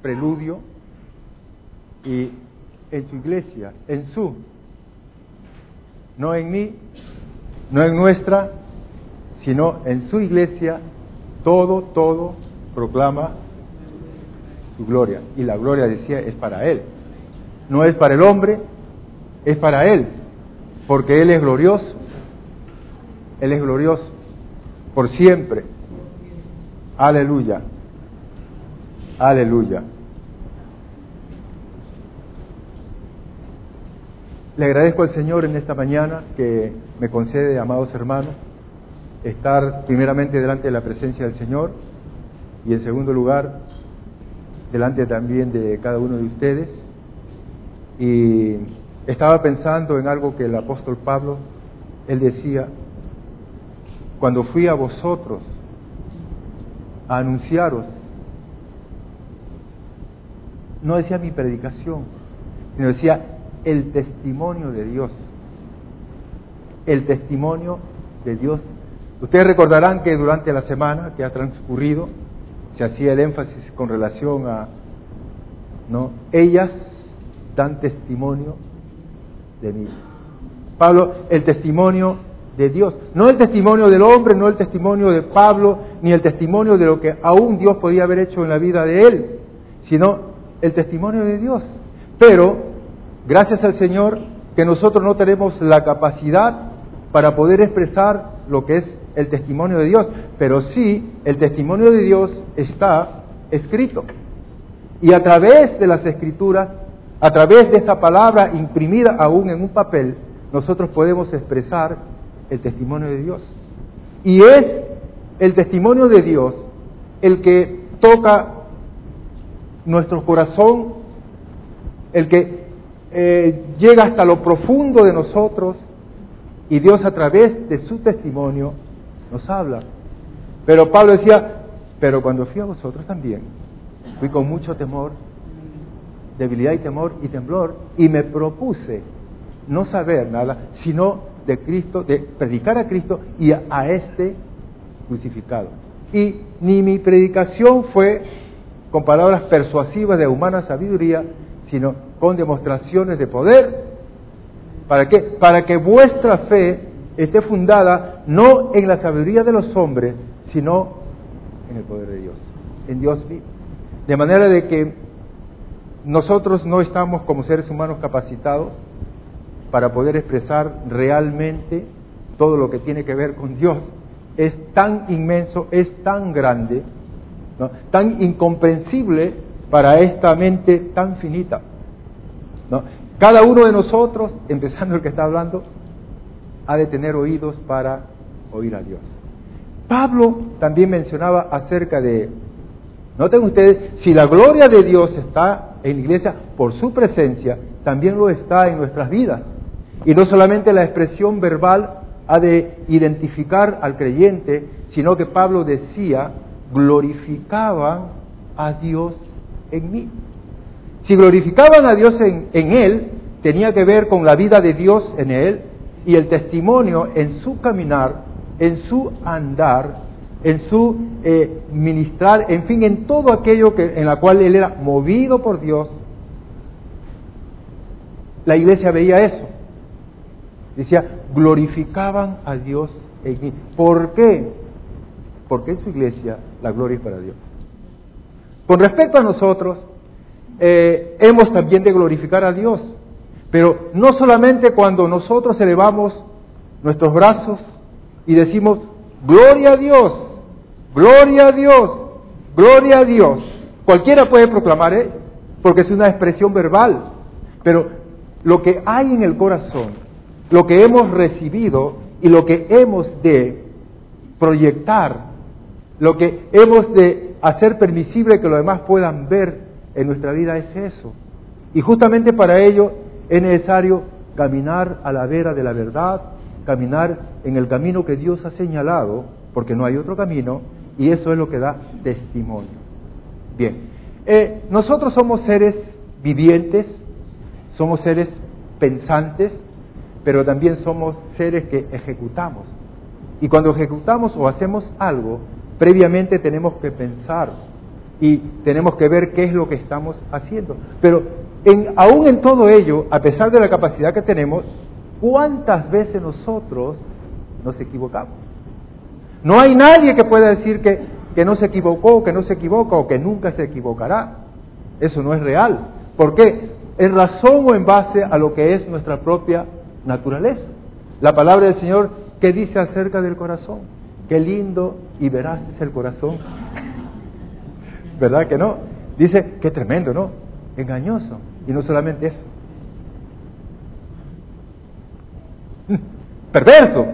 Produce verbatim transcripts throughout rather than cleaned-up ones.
preludio, y en su iglesia, en su, no en mí, no en nuestra, sino en su iglesia, todo, todo proclama su gloria. Y la gloria, decía, es para Él. No es para el hombre, es para Él, porque Él es glorioso. Él es glorioso por siempre. Aleluya. Aleluya. Le agradezco al Señor en esta mañana que me concede, amados hermanos, estar primeramente delante de la presencia del Señor y en segundo lugar delante también de cada uno de ustedes. Y estaba pensando en algo que el apóstol Pablo, él decía: cuando fui a vosotros a anunciaros, no decía mi predicación, sino decía el testimonio de Dios. El testimonio de Dios. Ustedes recordarán que durante la semana que ha transcurrido se hacía el énfasis con relación a, ¿no?, ellas dan testimonio de mí. Pablo, el testimonio de Dios, no el testimonio del hombre, no el testimonio de Pablo, ni el testimonio de lo que aún Dios podía haber hecho en la vida de él, sino el testimonio de Dios. Pero, gracias al Señor, que nosotros no tenemos la capacidad para poder expresar lo que es el testimonio de Dios, pero sí el testimonio de Dios está escrito. Y a través de las Escrituras, a través de esta palabra imprimida aún en un papel, nosotros podemos expresar el testimonio de Dios. Y es el testimonio de Dios el que toca nuestro corazón, el que eh, llega hasta lo profundo de nosotros, y Dios a través de su testimonio nos habla. Pero Pablo decía, pero cuando fui a vosotros también, fui con mucho temor, debilidad y temor y temblor, y me propuse no saber nada, sino de Cristo, de predicar a Cristo y a, a este crucificado. Y ni mi predicación fue con palabras persuasivas de humana sabiduría, sino con demostraciones de poder. ¿Para qué? Para que vuestra fe esté fundada no en la sabiduría de los hombres, sino en el poder de Dios, en Dios vivo. De manera de que nosotros no estamos como seres humanos capacitados para poder expresar realmente todo lo que tiene que ver con Dios. Es tan inmenso, es tan grande, ¿no?, tan incomprensible para esta mente tan finita, ¿no? Cada uno de nosotros, empezando el que está hablando, ha de tener oídos para oír a Dios. Pablo también mencionaba acerca de, noten ustedes, si la gloria de Dios está en la iglesia por su presencia, también lo está en nuestras vidas. Y no solamente la expresión verbal ha de identificar al creyente, sino que Pablo decía, glorificaban a Dios en mí. Si glorificaban a Dios en, en él, tenía que ver con la vida de Dios en él y el testimonio en su caminar, en su andar, en su eh, ministrar, en fin, en todo aquello que, en la cual él era movido por Dios. La iglesia veía eso. Decía, glorificaban a Dios en mí. ¿Por qué? Porque en su iglesia la gloria es para Dios. Con respecto a nosotros, eh, hemos también de glorificar a Dios, pero no solamente cuando nosotros elevamos nuestros brazos y decimos, gloria a Dios, gloria a Dios, gloria a Dios. Cualquiera puede proclamar, ¿eh?, porque es una expresión verbal, pero lo que hay en el corazón, lo que hemos recibido y lo que hemos de proyectar, lo que hemos de hacer permisible que los demás puedan ver en nuestra vida es eso. Y justamente para ello es necesario caminar a la vera de la verdad, caminar en el camino que Dios ha señalado, porque no hay otro camino, y eso es lo que da testimonio. Bien, eh, nosotros somos seres vivientes, somos seres pensantes, pero también somos seres que ejecutamos. Y cuando ejecutamos o hacemos algo, previamente tenemos que pensar y tenemos que ver qué es lo que estamos haciendo. Pero en, aún en todo ello, a pesar de la capacidad que tenemos, ¿cuántas veces nosotros nos equivocamos? No hay nadie que pueda decir que, que no se equivocó, que no se equivoca o que nunca se equivocará. Eso no es real. ¿Por qué? En razón o en base a lo que es nuestra propia naturaleza. La palabra del Señor, ¿qué dice acerca del corazón? Qué lindo y veraz es el corazón. ¿Verdad que no? Dice, qué tremendo, ¿no? Engañoso. Y no solamente eso. Perverso.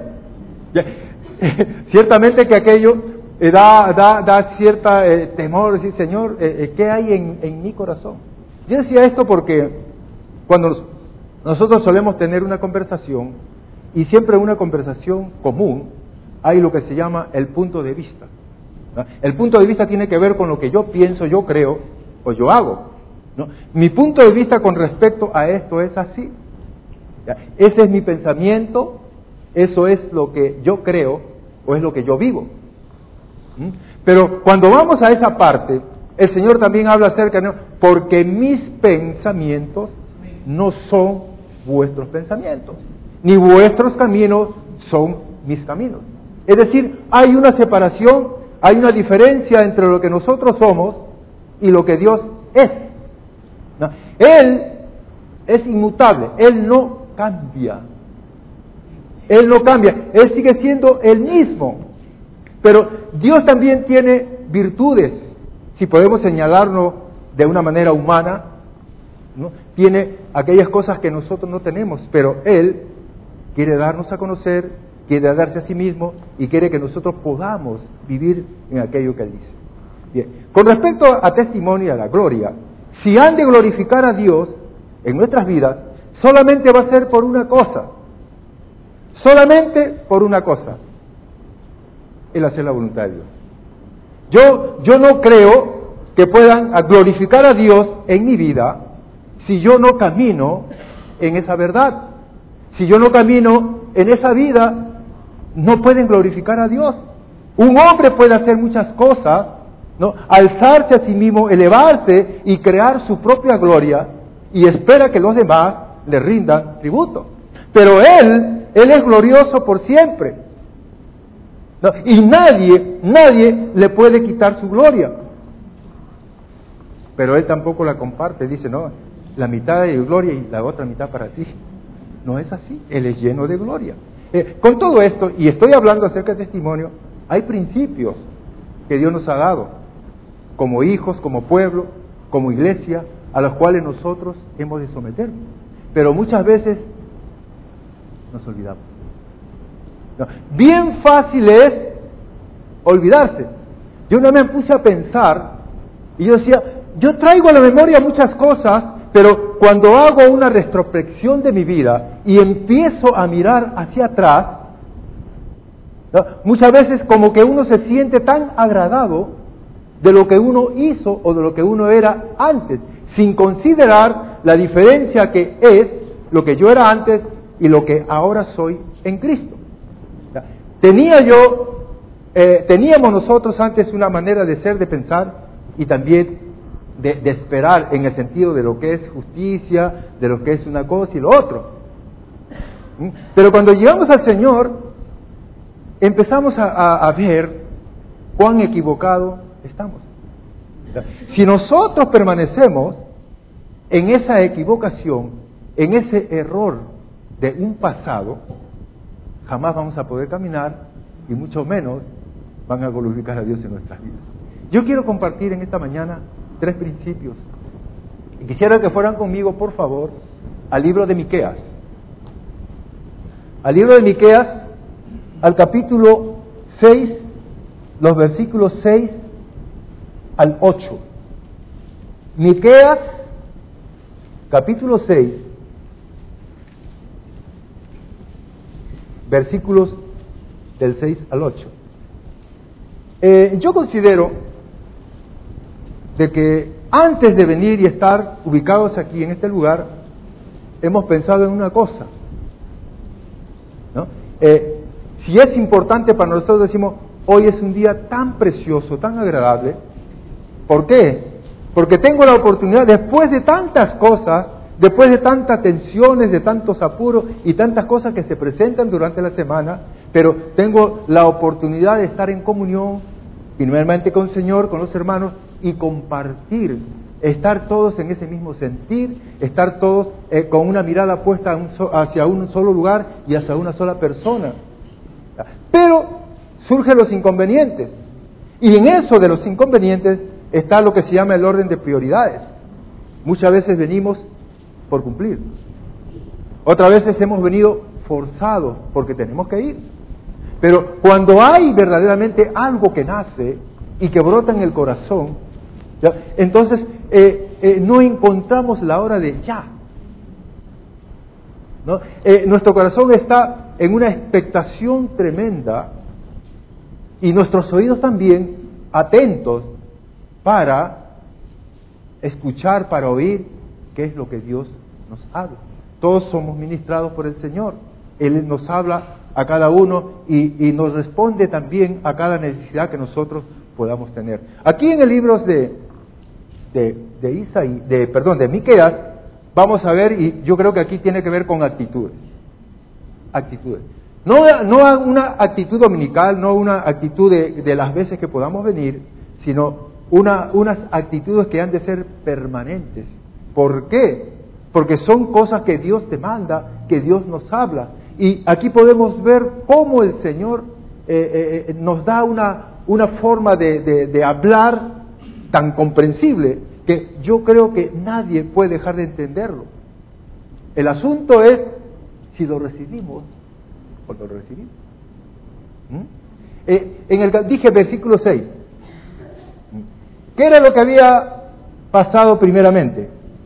Ciertamente que aquello eh, da, da, da cierta eh, temor, decir, Señor, eh, eh, ¿qué hay en, en mi corazón? Yo decía esto porque cuando nosotros solemos tener una conversación, y siempre en una conversación común, hay lo que se llama el punto de vista. ¿No? El punto de vista tiene que ver con lo que yo pienso, yo creo, o yo hago. ¿No? Mi punto de vista con respecto a esto es así. ¿Ya? Ese es mi pensamiento, eso es lo que yo creo, o es lo que yo vivo. ¿Mm? Pero cuando vamos a esa parte, el Señor también habla acerca de, porque mis pensamientos no son vuestros pensamientos, ni vuestros caminos son mis caminos. Es decir, hay una separación, hay una diferencia entre lo que nosotros somos y lo que Dios es. ¿No? Él es inmutable, Él no cambia. Él no cambia, Él sigue siendo el mismo. Pero Dios también tiene virtudes, si podemos señalarlo de una manera humana, ¿no? Tiene aquellas cosas que nosotros no tenemos, pero Él quiere darnos a conocer, quiere darse a sí mismo y quiere que nosotros podamos vivir en aquello que Él dice. Bien, con respecto a testimonio y a la gloria, si han de glorificar a Dios en nuestras vidas, solamente va a ser por una cosa, solamente por una cosa, el hacer la voluntad de Dios. Yo, yo no creo que puedan glorificar a Dios en mi vida si yo no camino en esa verdad. Si yo no camino en esa vida, no pueden glorificar a Dios. Un hombre puede hacer muchas cosas, ¿no? Alzarse a sí mismo, elevarse y crear su propia gloria y espera que los demás le rindan tributo. Pero Él, Él es glorioso por siempre. ¿No? Y nadie, nadie le puede quitar su gloria. Pero Él tampoco la comparte, dice, no, la mitad de gloria y la otra mitad para ti. No es así, Él es lleno de gloria. Eh, con todo esto, y estoy hablando acerca de testimonio, hay principios que Dios nos ha dado, como hijos, como pueblo, como iglesia, a los cuales nosotros hemos de someternos. Pero muchas veces nos olvidamos. No, bien fácil es olvidarse. Yo una vez me puse a pensar, y yo decía, yo traigo a la memoria muchas cosas, pero cuando hago una retrospección de mi vida y empiezo a mirar hacia atrás, ¿no? Muchas veces como que uno se siente tan agradado de lo que uno hizo o de lo que uno era antes, sin considerar la diferencia que es lo que yo era antes y lo que ahora soy en Cristo. Tenía yo, eh, teníamos nosotros antes una manera de ser, de pensar y también de, de esperar en el sentido de lo que es justicia, de lo que es una cosa y lo otro. ¿Mm? Pero cuando llegamos al Señor, empezamos a, a, a ver cuán equivocados estamos. Si nosotros permanecemos en esa equivocación, en ese error de un pasado, jamás vamos a poder caminar y mucho menos van a glorificar a Dios en nuestras vidas. Yo quiero compartir en esta mañana tres principios y quisiera que fueran conmigo, por favor, al libro de Miqueas. Al libro de Miqueas, al capítulo seis, los versículos seis al ocho. Miqueas, capítulo seis, versículos del seis al ocho. Eh, yo considero de que antes de venir y estar ubicados aquí en este lugar, hemos pensado en una cosa, ¿no? Eh, si es importante para nosotros, decimos, hoy es un día tan precioso, tan agradable, ¿Por qué? Porque tengo la oportunidad, después de tantas cosas, después de tantas tensiones, de tantos apuros y tantas cosas que se presentan durante la semana, pero tengo la oportunidad de estar en comunión, primeramente con el Señor, con los hermanos, y compartir, estar todos en ese mismo sentir, estar todos eh, con una mirada puesta un so, hacia un solo lugar y hacia una sola persona. Pero surgen los inconvenientes, y en eso de los inconvenientes está lo que se llama el orden de prioridades. Muchas veces venimos por cumplir, otras veces hemos venido forzados porque tenemos que ir. Pero cuando hay verdaderamente algo que nace y que brota en el corazón, ¿ya? Entonces eh, eh, no encontramos la hora de ya, ¿no? Eh, nuestro corazón está en una expectación tremenda y nuestros oídos también atentos para escuchar, para oír qué es lo que Dios nos habla. Todos somos ministrados por el Señor. Él nos habla a cada uno y, y nos responde también a cada necesidad que nosotros podamos tener. Aquí en el libro de, de, de Isaí, de, perdón, de Miqueas, vamos a ver, y yo creo que aquí tiene que ver con actitudes. Actitudes. No, no una actitud dominical, no una actitud de, de las veces que podamos venir, sino una, unas actitudes que han de ser permanentes. ¿Por qué? Porque son cosas que Dios te manda, que Dios nos habla. Y aquí podemos ver cómo el Señor eh, eh, nos da una, una forma de, de, de hablar tan comprensible que yo creo que nadie puede dejar de entenderlo. El asunto es si lo recibimos o no lo recibimos. ¿Mm? Eh, en el dije versículo seis. ¿Qué era lo que había pasado primeramente?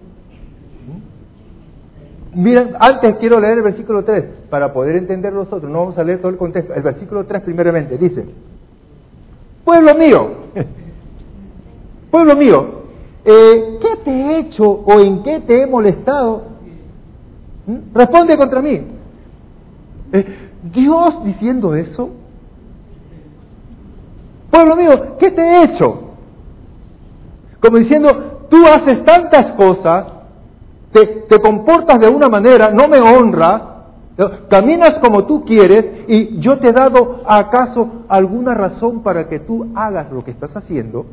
Miren, antes quiero leer el versículo tres para poder entender nosotros. No vamos a leer todo el contexto. El versículo tres primeramente dice: pueblo mío, pueblo mío, eh, ¿qué te he hecho o en qué te he molestado? ¿Mm? Responde contra mí. Eh, Dios diciendo eso. Pueblo mío, ¿qué te he hecho? Como diciendo, tú haces tantas cosas, Te, te comportas de una manera, no me honras, caminas como tú quieres y yo te he dado acaso alguna razón para que tú hagas lo que estás haciendo.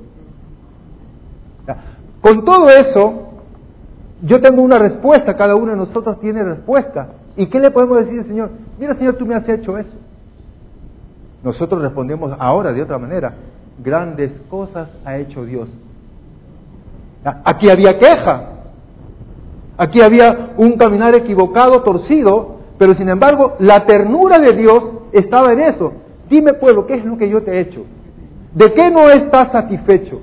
Con todo eso, yo tengo una respuesta, cada uno de nosotros tiene respuesta. ¿Y qué le podemos decir al Señor? Mira, Señor, tú me has hecho eso. Nosotros respondemos ahora de otra manera: grandes cosas ha hecho Dios. Aquí había queja. Aquí había un caminar equivocado, torcido, pero sin embargo la ternura de Dios estaba en eso. Dime, pueblo, ¿qué es lo que yo te he hecho? ¿De qué no estás satisfecho?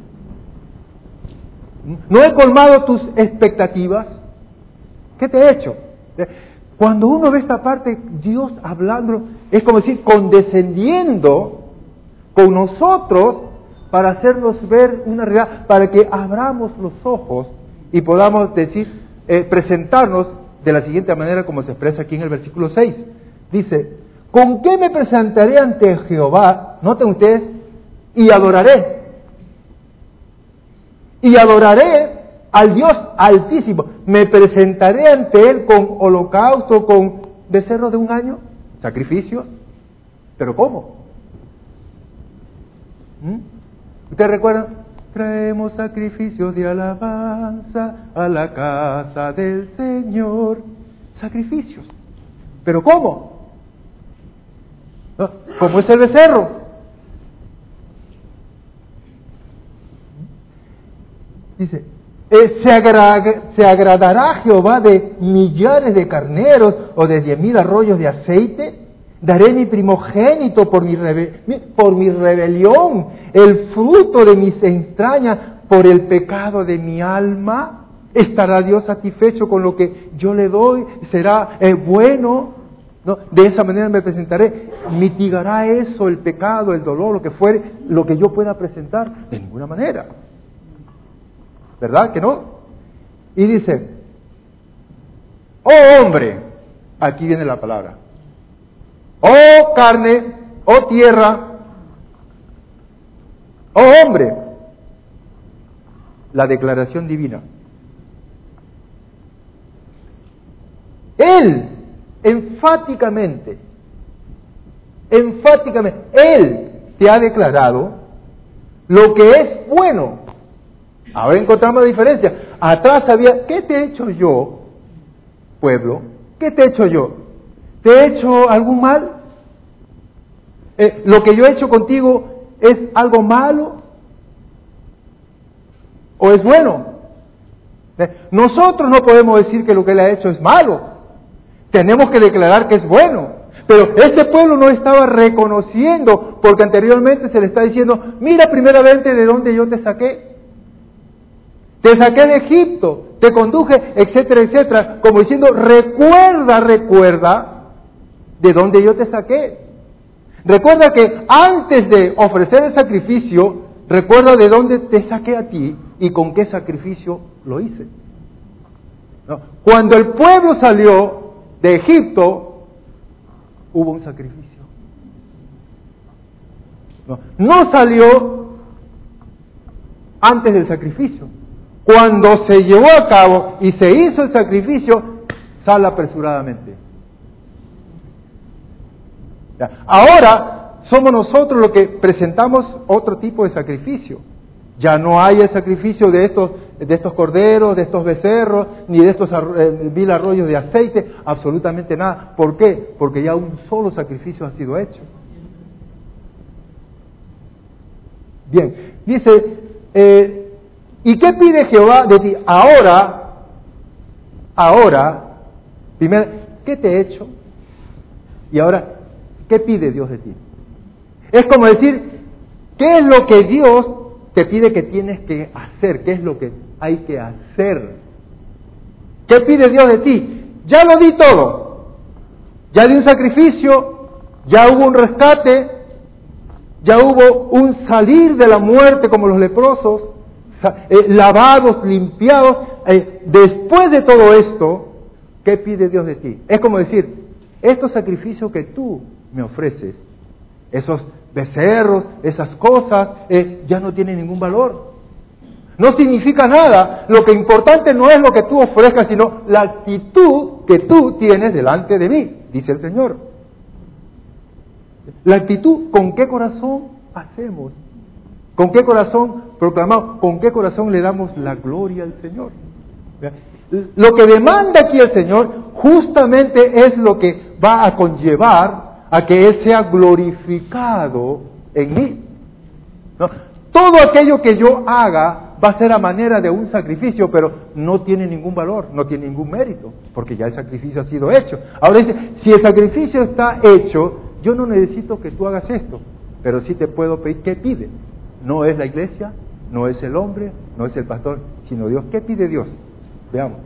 ¿No he colmado tus expectativas? ¿Qué te he hecho? Cuando uno ve esta parte, Dios hablando, es como decir, condescendiendo con nosotros para hacernos ver una realidad, para que abramos los ojos y podamos decir, Eh, presentarnos de la siguiente manera como se expresa aquí en el versículo seis. Dice: ¿con qué me presentaré ante Jehová? Noten ustedes, y adoraré. Y adoraré al Dios Altísimo. Me presentaré ante Él con holocausto, con becerro de un año, sacrificios. ¿Pero cómo? ¿Mm? ¿Ustedes recuerdan? Traemos sacrificios de alabanza a la casa del Señor. Sacrificios. ¿Pero cómo? ¿No? ¿Cómo es el becerro? Dice, eh, ¿se, agra- ¿se agradará Jehová de millares de carneros o de diez mil arroyos de aceite? Daré mi primogénito por mi, rebe- por mi rebelión, el fruto de mis entrañas por el pecado de mi alma. ¿Estará Dios satisfecho con lo que yo le doy? ¿Será eh, bueno? ¿No? De esa manera me presentaré. ¿Mitigará eso el pecado, el dolor, lo que fuere, lo que yo pueda presentar? De ninguna manera. ¿Verdad que no? Y dice, oh hombre, aquí viene la palabra. Oh carne, oh tierra, oh hombre, la declaración divina. Él, enfáticamente, enfáticamente, Él te ha declarado lo que es bueno. Ahora encontramos la diferencia. Atrás había, ¿qué te he hecho yo, pueblo? ¿Qué te he hecho yo? ¿Te he hecho algún mal? Eh, ¿Lo que yo he hecho contigo es algo malo? ¿O es bueno? Eh, nosotros no podemos decir que lo que Él ha hecho es malo. Tenemos que declarar que es bueno. Pero ese pueblo no estaba reconociendo, porque anteriormente se le está diciendo, mira primeramente de dónde yo te saqué. Te saqué de Egipto, te conduje, etcétera, etcétera. Como diciendo, recuerda, recuerda de dónde yo te saqué. Recuerda que antes de ofrecer el sacrificio, recuerda de dónde te saqué a ti y con qué sacrificio lo hice. ¿No? Cuando el pueblo salió de Egipto, hubo un sacrificio. No, no salió antes del sacrificio. Cuando se llevó a cabo y se hizo el sacrificio, sale apresuradamente. Ya. Ahora somos nosotros los que presentamos otro tipo de sacrificio. Ya no hay el sacrificio de estos, de estos corderos, de estos becerros, ni de estos eh, mil arroyos de aceite, absolutamente nada. ¿Por qué? Porque ya un solo sacrificio ha sido hecho. Bien, dice, eh, ¿y qué pide Jehová de ti? Ahora, ahora, primero, ¿qué te he hecho? Y ahora, ¿qué pide Dios de ti? Es como decir, ¿qué es lo que Dios te pide que tienes que hacer? ¿Qué es lo que hay que hacer? ¿Qué pide Dios de ti? Ya lo di todo. Ya di un sacrificio, ya hubo un rescate, ya hubo un salir de la muerte como los leprosos, eh, lavados, limpiados. Eh, después de todo esto, ¿qué pide Dios de ti? Es como decir, estos sacrificios que tú me ofreces, esos becerros, esas cosas, eh, ya no tienen ningún valor. No significa nada. Lo que importante no es lo que tú ofrezcas, sino la actitud que tú tienes delante de mí, dice el Señor. La actitud, ¿con qué corazón hacemos? ¿Con qué corazón proclamamos? ¿Con qué corazón le damos la gloria al Señor? Lo que demanda aquí el Señor justamente es lo que va a conllevar a que Él sea glorificado en mí. ¿No? Todo aquello que yo haga va a ser a manera de un sacrificio, pero no tiene ningún valor, no tiene ningún mérito, porque ya el sacrificio ha sido hecho. Ahora dice, si el sacrificio está hecho, yo no necesito que tú hagas esto, pero sí te puedo pedir, ¿qué pide? No es la iglesia, no es el hombre, no es el pastor, sino Dios. ¿Qué pide Dios? Veamos.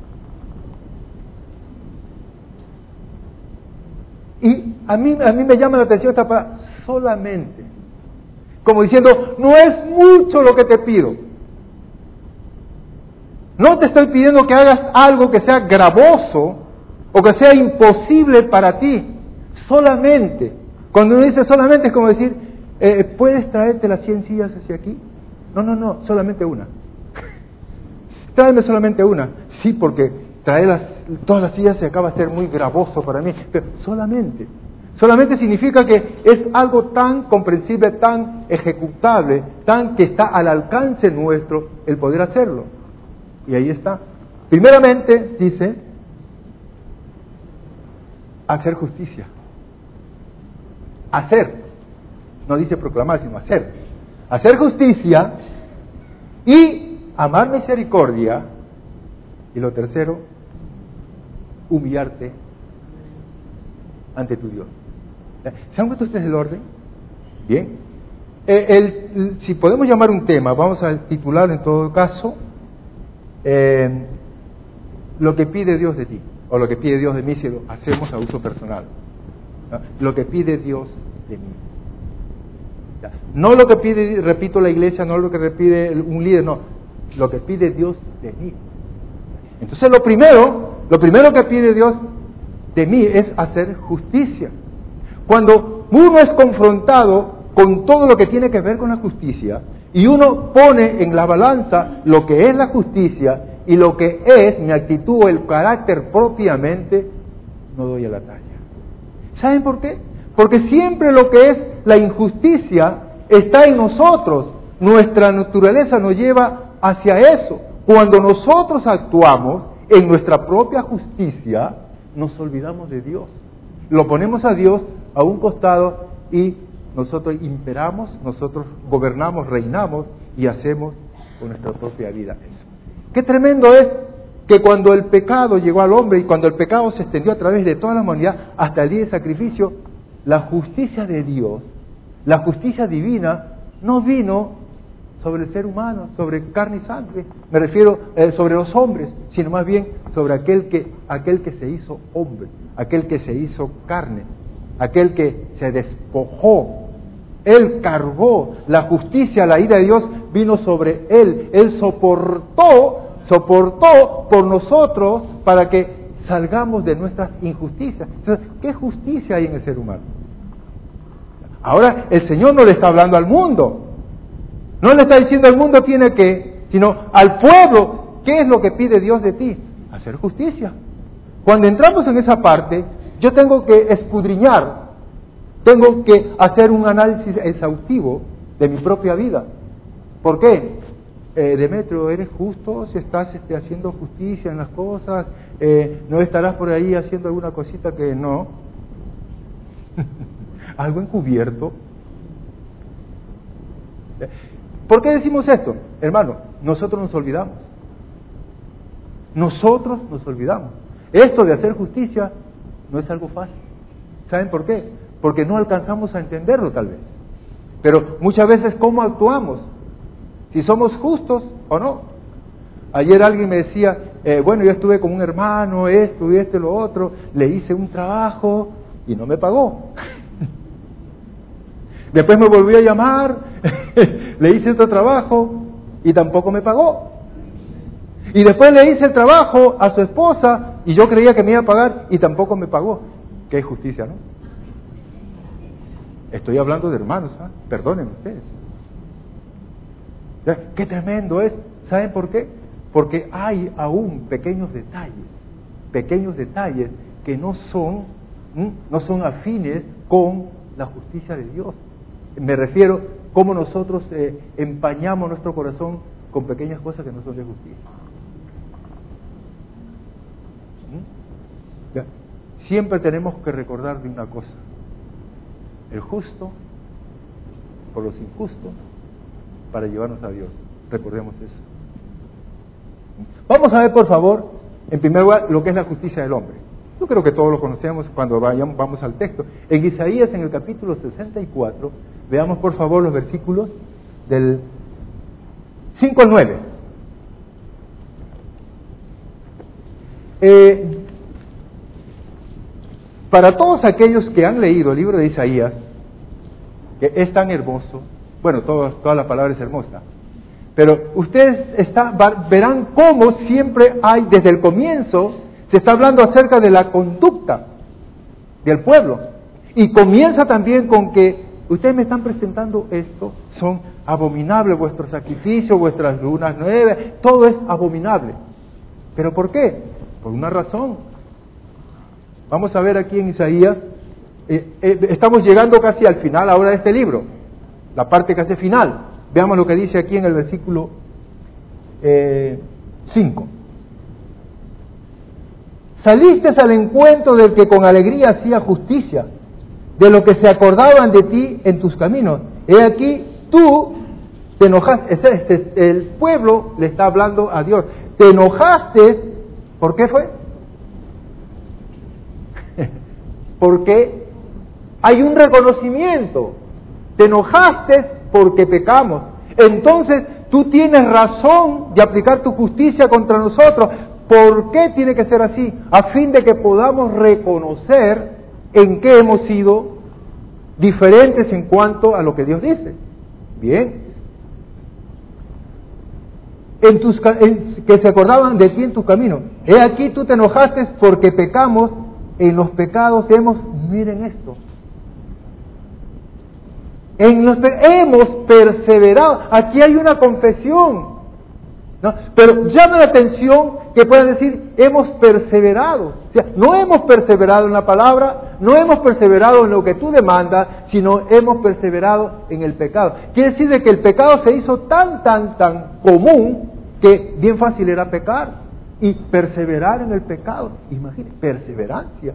Y a mí, a mí me llama la atención esta palabra, solamente. Como diciendo, no es mucho lo que te pido. No te estoy pidiendo que hagas algo que sea gravoso o que sea imposible para ti. Solamente. Cuando uno dice solamente es como decir, eh, ¿puedes traerte las cien sillas hacia aquí? No, no, no, solamente una. Tráeme solamente una. Sí, porque traer las, todas las sillas se acaba de ser muy gravoso para mí. Pero solamente. Solamente significa que es algo tan comprensible, tan ejecutable, tan que está al alcance nuestro el poder hacerlo. Y ahí está. Primeramente, dice, hacer justicia. Hacer. No dice proclamar, sino hacer. Hacer justicia y amar misericordia. Y lo tercero, humillarte ante tu Dios. ¿Se han puesto ustedes el orden? Bien. Eh, el, si podemos llamar un tema, vamos a titular en todo caso, eh, lo que pide Dios de ti, o lo que pide Dios de mí si lo hacemos a uso personal. ¿No? Lo que pide Dios de mí. ¿Ya? No lo que pide, repito, la iglesia, no lo que pide un líder, no. Lo que pide Dios de mí. Entonces lo primero, lo primero que pide Dios de mí es hacer justicia. Cuando uno es confrontado con todo lo que tiene que ver con la justicia, y uno pone en la balanza lo que es la justicia y lo que es mi actitud o el carácter propiamente, no doy a la talla. ¿Saben por qué? Porque siempre lo que es la injusticia está en nosotros. Nuestra naturaleza nos lleva hacia eso. Cuando nosotros actuamos en nuestra propia justicia, nos olvidamos de Dios. Lo ponemos a Dios a un costado y nosotros imperamos, nosotros gobernamos, reinamos y hacemos con nuestra propia vida eso. Qué tremendo es que cuando el pecado llegó al hombre y cuando el pecado se extendió a través de toda la humanidad hasta el día del sacrificio, la justicia de Dios, la justicia divina, no vino sobre el ser humano, sobre carne y sangre, me refiero eh, sobre los hombres, sino más bien sobre aquel que, aquel que se hizo hombre, aquel que se hizo carne, aquel que se despojó. Él cargó la justicia, la ira de Dios vino sobre Él. Él soportó, soportó por nosotros para que salgamos de nuestras injusticias. Entonces, ¿qué justicia hay en el ser humano? Ahora, el Señor no le está hablando al mundo. No le está diciendo al mundo tiene que, sino al pueblo. ¿Qué es lo que pide Dios de ti? Hacer justicia. Cuando entramos en esa parte, yo tengo que escudriñar. Tengo que hacer un análisis exhaustivo de mi propia vida. ¿Por qué? Eh, Demetrio, ¿eres justo si estás este, haciendo justicia en las cosas? Eh, ¿No estarás por ahí haciendo alguna cosita que no? ¿Algo encubierto? ¿Por qué decimos esto? Hermano, nosotros nos olvidamos. Nosotros nos olvidamos. Esto de hacer justicia no es algo fácil. ¿Saben por qué? Porque no alcanzamos a entenderlo tal vez. Pero muchas veces, ¿cómo actuamos? Si somos justos o no. Ayer alguien me decía, eh, bueno, yo estuve con un hermano, esto y esto y lo otro, le hice un trabajo y no me pagó. Después me volvió a llamar, le hice otro trabajo y tampoco me pagó. Y después le hice el trabajo a su esposa y yo creía que me iba a pagar y tampoco me pagó. Qué justicia, ¿no? Estoy hablando de hermanos, ¿eh? Perdonen ustedes. Qué tremendo es. ¿Saben por qué? Porque hay aún pequeños detalles, pequeños detalles que no son, ¿m? no son afines con la justicia de Dios. Me refiero cómo nosotros eh, empañamos nuestro corazón con pequeñas cosas que no son de justicia. ¿Mm? Siempre tenemos que recordar de una cosa: el justo por los injustos para llevarnos a Dios. Recordemos eso. Vamos a ver, por favor, en primer lugar, lo que es la justicia del hombre. Yo creo que todos lo conocemos cuando vayamos, vamos al texto. En Isaías, en el capítulo sesenta y cuatro, veamos por favor los versículos del cinco al nueve. Eh, para todos aquellos que han leído el libro de Isaías, que es tan hermoso, bueno, todo, toda la palabra es hermosa, pero ustedes está, verán cómo siempre hay, desde el comienzo, se está hablando acerca de la conducta del pueblo. Y comienza también con que ustedes me están presentando esto, son abominables vuestros sacrificios, vuestras lunas nuevas, todo es abominable. ¿Pero por qué? Por una razón. Vamos a ver aquí en Isaías, eh, eh, estamos llegando casi al final ahora de este libro, la parte casi final. Veamos lo que dice aquí en el versículo eh, cinco. Saliste al encuentro del que con alegría hacía justicia, de lo que se acordaban de ti en tus caminos. He aquí, tú te enojaste, este, este, el pueblo le está hablando a Dios, te enojaste, ¿por qué fue? Porque hay un reconocimiento, te enojaste porque pecamos, entonces tú tienes razón de aplicar tu justicia contra nosotros. ¿Por qué tiene que ser así? A fin de que podamos reconocer en qué hemos sido diferentes en cuanto a lo que Dios dice. Bien. En tus, en, que se acordaban de ti en tu camino. He aquí tú te enojaste porque pecamos, en los pecados hemos, miren esto, En los pe- hemos perseverado. Aquí hay una confesión, ¿no? Pero llama la atención que puedan decir, hemos perseverado. O sea, no hemos perseverado en la palabra, no hemos perseverado en lo que tú demandas, sino hemos perseverado en el pecado. Quiere decir de que el pecado se hizo tan, tan, tan común que bien fácil era pecar y perseverar en el pecado. Imagínate, perseverancia.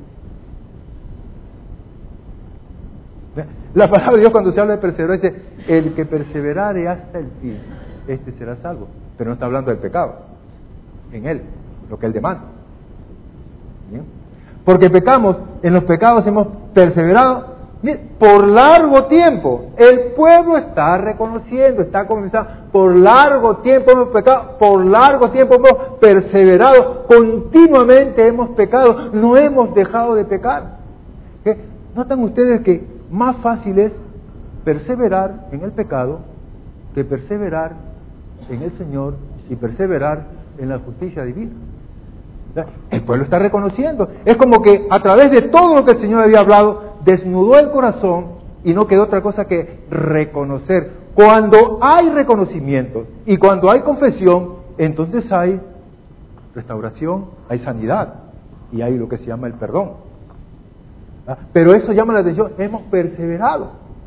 La palabra de Dios cuando se habla de perseverancia dice, el que perseverare hasta el fin, este será salvo. Pero no está hablando del pecado, en él, lo que él demanda. ¿Bien? Porque pecamos, en los pecados hemos perseverado, mire, por largo tiempo. El pueblo está reconociendo, está comenzando, por largo tiempo hemos pecado, por largo tiempo hemos perseverado, continuamente hemos pecado, no hemos dejado de pecar. ¿Qué? ¿Notan ustedes que más fácil es perseverar en el pecado que perseverar en el Señor y perseverar en la justicia divina? El pueblo está reconociendo. Es como que a través de todo lo que el Señor había hablado, desnudó el corazón y no quedó otra cosa que reconocer. Cuando hay reconocimiento y cuando hay confesión, entonces hay restauración, hay sanidad y hay lo que se llama el perdón. Pero eso llama la atención, hemos perseverado.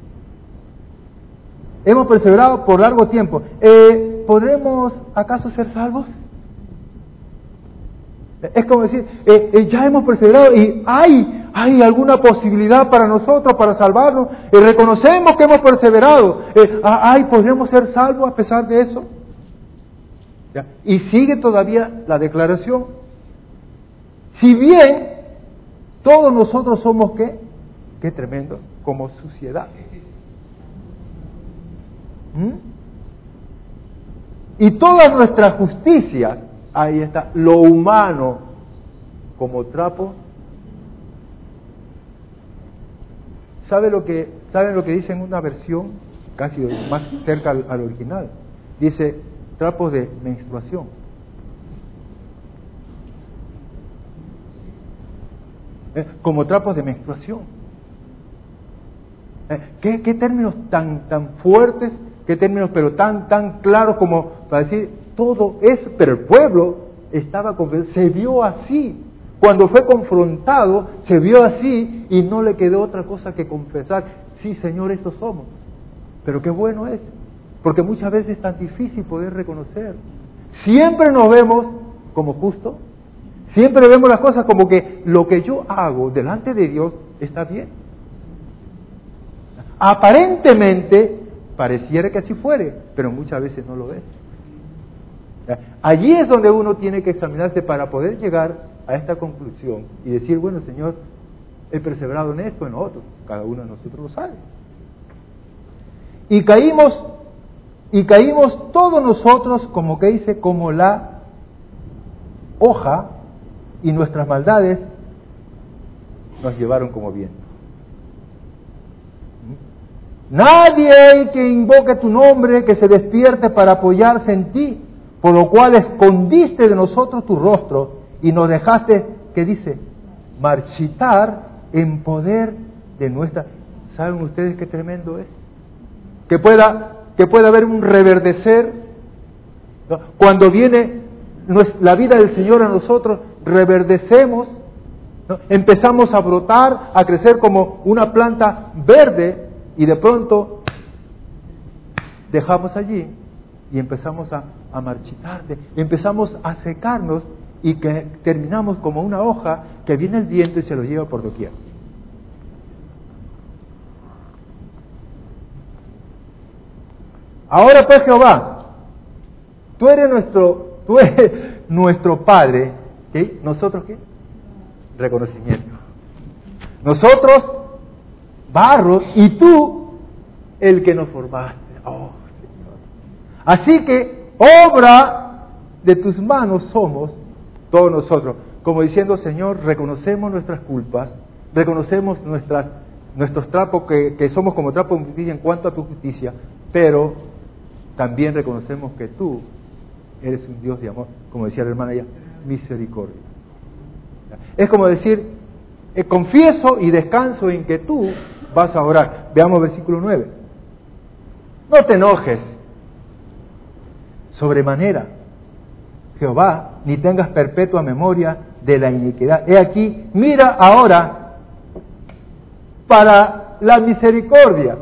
Hemos perseverado por largo tiempo. Eh, ¿Podremos acaso ser salvos? Es como decir, eh, eh, ya hemos perseverado y hay, hay alguna posibilidad para nosotros, para salvarnos. Eh, reconocemos que hemos perseverado. Eh, ay, ¿podremos ser salvos a pesar de eso? ¿Ya? Y sigue todavía la declaración. Si bien todos nosotros somos, ¿qué? Qué tremendo, como suciedad. ¿Mm? Y toda nuestra justicia, ahí está, lo humano como trapo. ¿Sabe lo que, ¿saben lo que dice en una versión casi más cerca al, al original? Dice trapos de menstruación. Eh, como trapos de menstruación. Eh, ¿qué, ¿Qué términos tan, tan fuertes, qué términos pero tan, tan claros como para decir todo eso? Pero el pueblo estaba convencido, se vio así. Cuando fue confrontado, se vio así y no le quedó otra cosa que confesar, sí, Señor, estos somos. Pero qué bueno es, porque muchas veces es tan difícil poder reconocer. Siempre nos vemos como justos, siempre vemos las cosas como que lo que yo hago delante de Dios está bien. Aparentemente pareciera que así fuere, pero muchas veces no lo es. Allí es donde uno tiene que examinarse para poder llegar a esta conclusión y decir, bueno, Señor, he perseverado en esto, en lo otro. Cada uno de nosotros lo sabe. Y caímos, y caímos todos nosotros, como que dice, como la hoja, y nuestras maldades nos llevaron como viento. Nadie hay que invoque tu nombre, que se despierte para apoyarse en ti, por lo cual escondiste de nosotros tu rostro y nos dejaste, ¿qué dice? Marchitar en poder de nuestra... ¿Saben ustedes qué tremendo es? Que pueda, que pueda haber un reverdecer, ¿no? Cuando viene la vida del Señor a nosotros, reverdecemos, ¿no? Empezamos a brotar, a crecer como una planta verde y de pronto dejamos allí y empezamos a, a marchitar, empezamos a secarnos y que terminamos como una hoja que viene el viento y se lo lleva por doquier. Ahora pues, Jehová, tú eres nuestro, tú eres nuestro Padre, ¿qué? ¿Nosotros qué? Reconocimiento. Nosotros, barro, y tú, el que nos formaste. Oh, Señor. Así que, obra de tus manos somos todos nosotros. Como diciendo, Señor, reconocemos nuestras culpas, reconocemos nuestras, nuestros trapos, que, que somos como trapos de justicia en cuanto a tu justicia, pero también reconocemos que tú eres un Dios de amor, como decía la hermana ella, misericordia. Es como decir, eh, confieso y descanso en que tú vas a orar. Veamos versículo nueve. No te enojes sobremanera, Jehová, ni tengas perpetua memoria de la iniquidad. He aquí, mira ahora para la misericordia.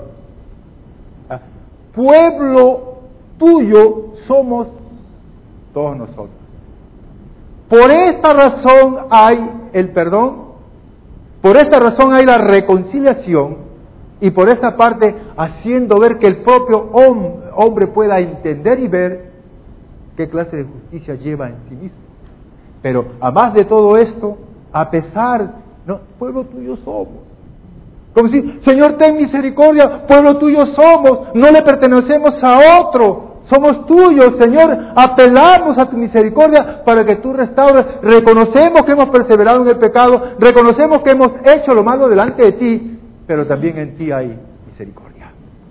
Pueblo tuyo somos todos nosotros. Por esta razón hay el perdón, por esta razón hay la reconciliación, y por esta parte haciendo ver que el propio hombre pueda entender y ver qué clase de justicia lleva en sí mismo. Pero a más de todo esto, a pesar, no, pueblo tuyo somos. Como si, Señor, ten misericordia, pueblo tuyo somos, no le pertenecemos a otro, somos tuyos, Señor, apelamos a tu misericordia para que tú restaures. Reconocemos que hemos perseverado en el pecado, reconocemos que hemos hecho lo malo delante de ti, pero también en ti hay misericordia.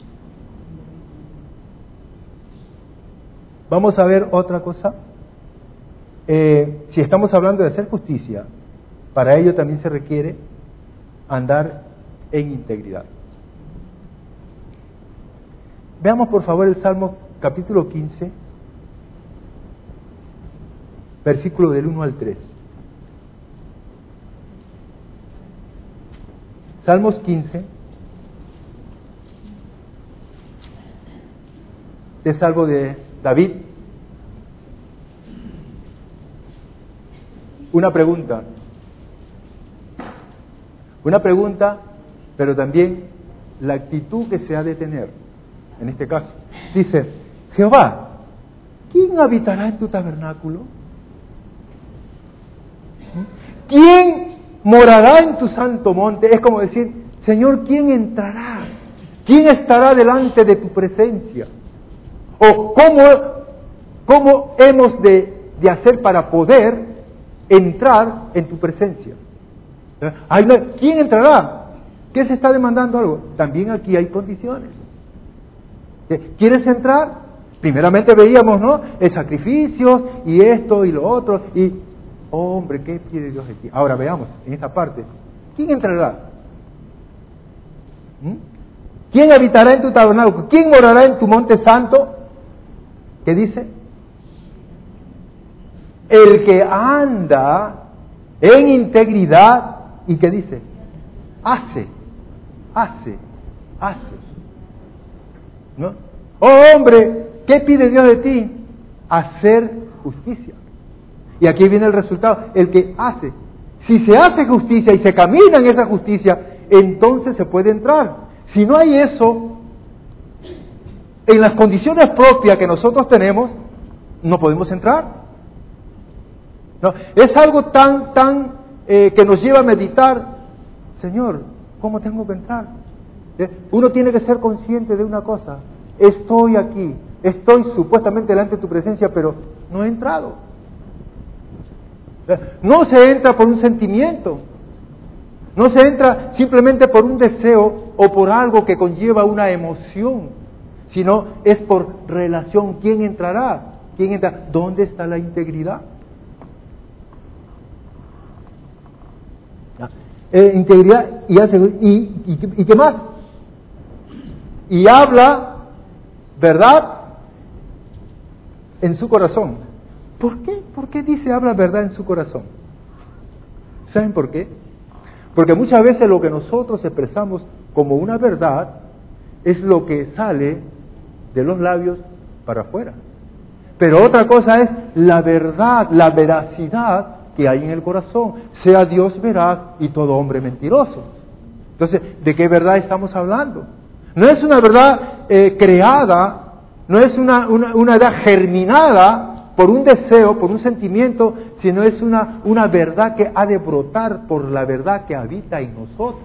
Vamos a ver otra cosa. Eh, si estamos hablando de hacer justicia, para ello también se requiere andar en integridad. Veamos por favor el Salmo capítulo quince, versículo del uno al tres. Salmos quince, de salvo de David. Una pregunta, una pregunta, pero también la actitud que se ha de tener, en este caso. Dice, Jehová, ¿quién habitará en tu tabernáculo? ¿Quién morará en tu santo monte? Es como decir, Señor, ¿quién entrará? ¿Quién estará delante de tu presencia? ¿O cómo, cómo hemos de, de hacer para poder entrar en tu presencia? ¿Quién entrará? ¿Qué se está demandando algo? También aquí hay condiciones. ¿Quieres entrar? Primeramente veíamos, ¿no? El sacrificio y esto y lo otro. Y, oh, hombre, ¿qué pide Dios de ti? Ahora veamos en esta parte. ¿Quién entrará? ¿Mm? ¿Quién habitará en tu tabernáculo? ¿Quién morará en tu monte santo? ¿Qué dice? El que anda en integridad. ¿Y qué dice? Hace, hace, hace. ¿No? Oh hombre, ¿qué pide Dios de ti? Hacer justicia. Y aquí viene el resultado, el que hace. Si se hace justicia y se camina en esa justicia, entonces se puede entrar. Si no hay eso, en las condiciones propias que nosotros tenemos, no podemos entrar. ¿No? Es algo tan, tan eh, que nos lleva a meditar, Señor, ¿cómo tengo que entrar? ¿Eh? Uno tiene que ser consciente de una cosa, estoy aquí, estoy supuestamente delante de tu presencia, pero no he entrado. ¿Eh? No se entra por un sentimiento, no se entra simplemente por un deseo o por algo que conlleva una emoción, sino es por relación. ¿Quién entrará? ¿Quién entra? ¿Dónde está la integridad? Eh, integridad y hace y, y, y qué más, y habla verdad en su corazón. ¿Por qué? ¿Por qué dice habla verdad en su corazón? ¿Saben por qué? Porque muchas veces lo que nosotros expresamos como una verdad es lo que sale de los labios para afuera, pero otra cosa es la verdad, la veracidad que hay en el corazón, sea Dios veraz y todo hombre mentiroso. Entonces, ¿de qué verdad estamos hablando? No es una verdad eh, creada, no es una, una, una verdad germinada por un deseo, por un sentimiento, sino es una, una verdad que ha de brotar por la verdad que habita en nosotros.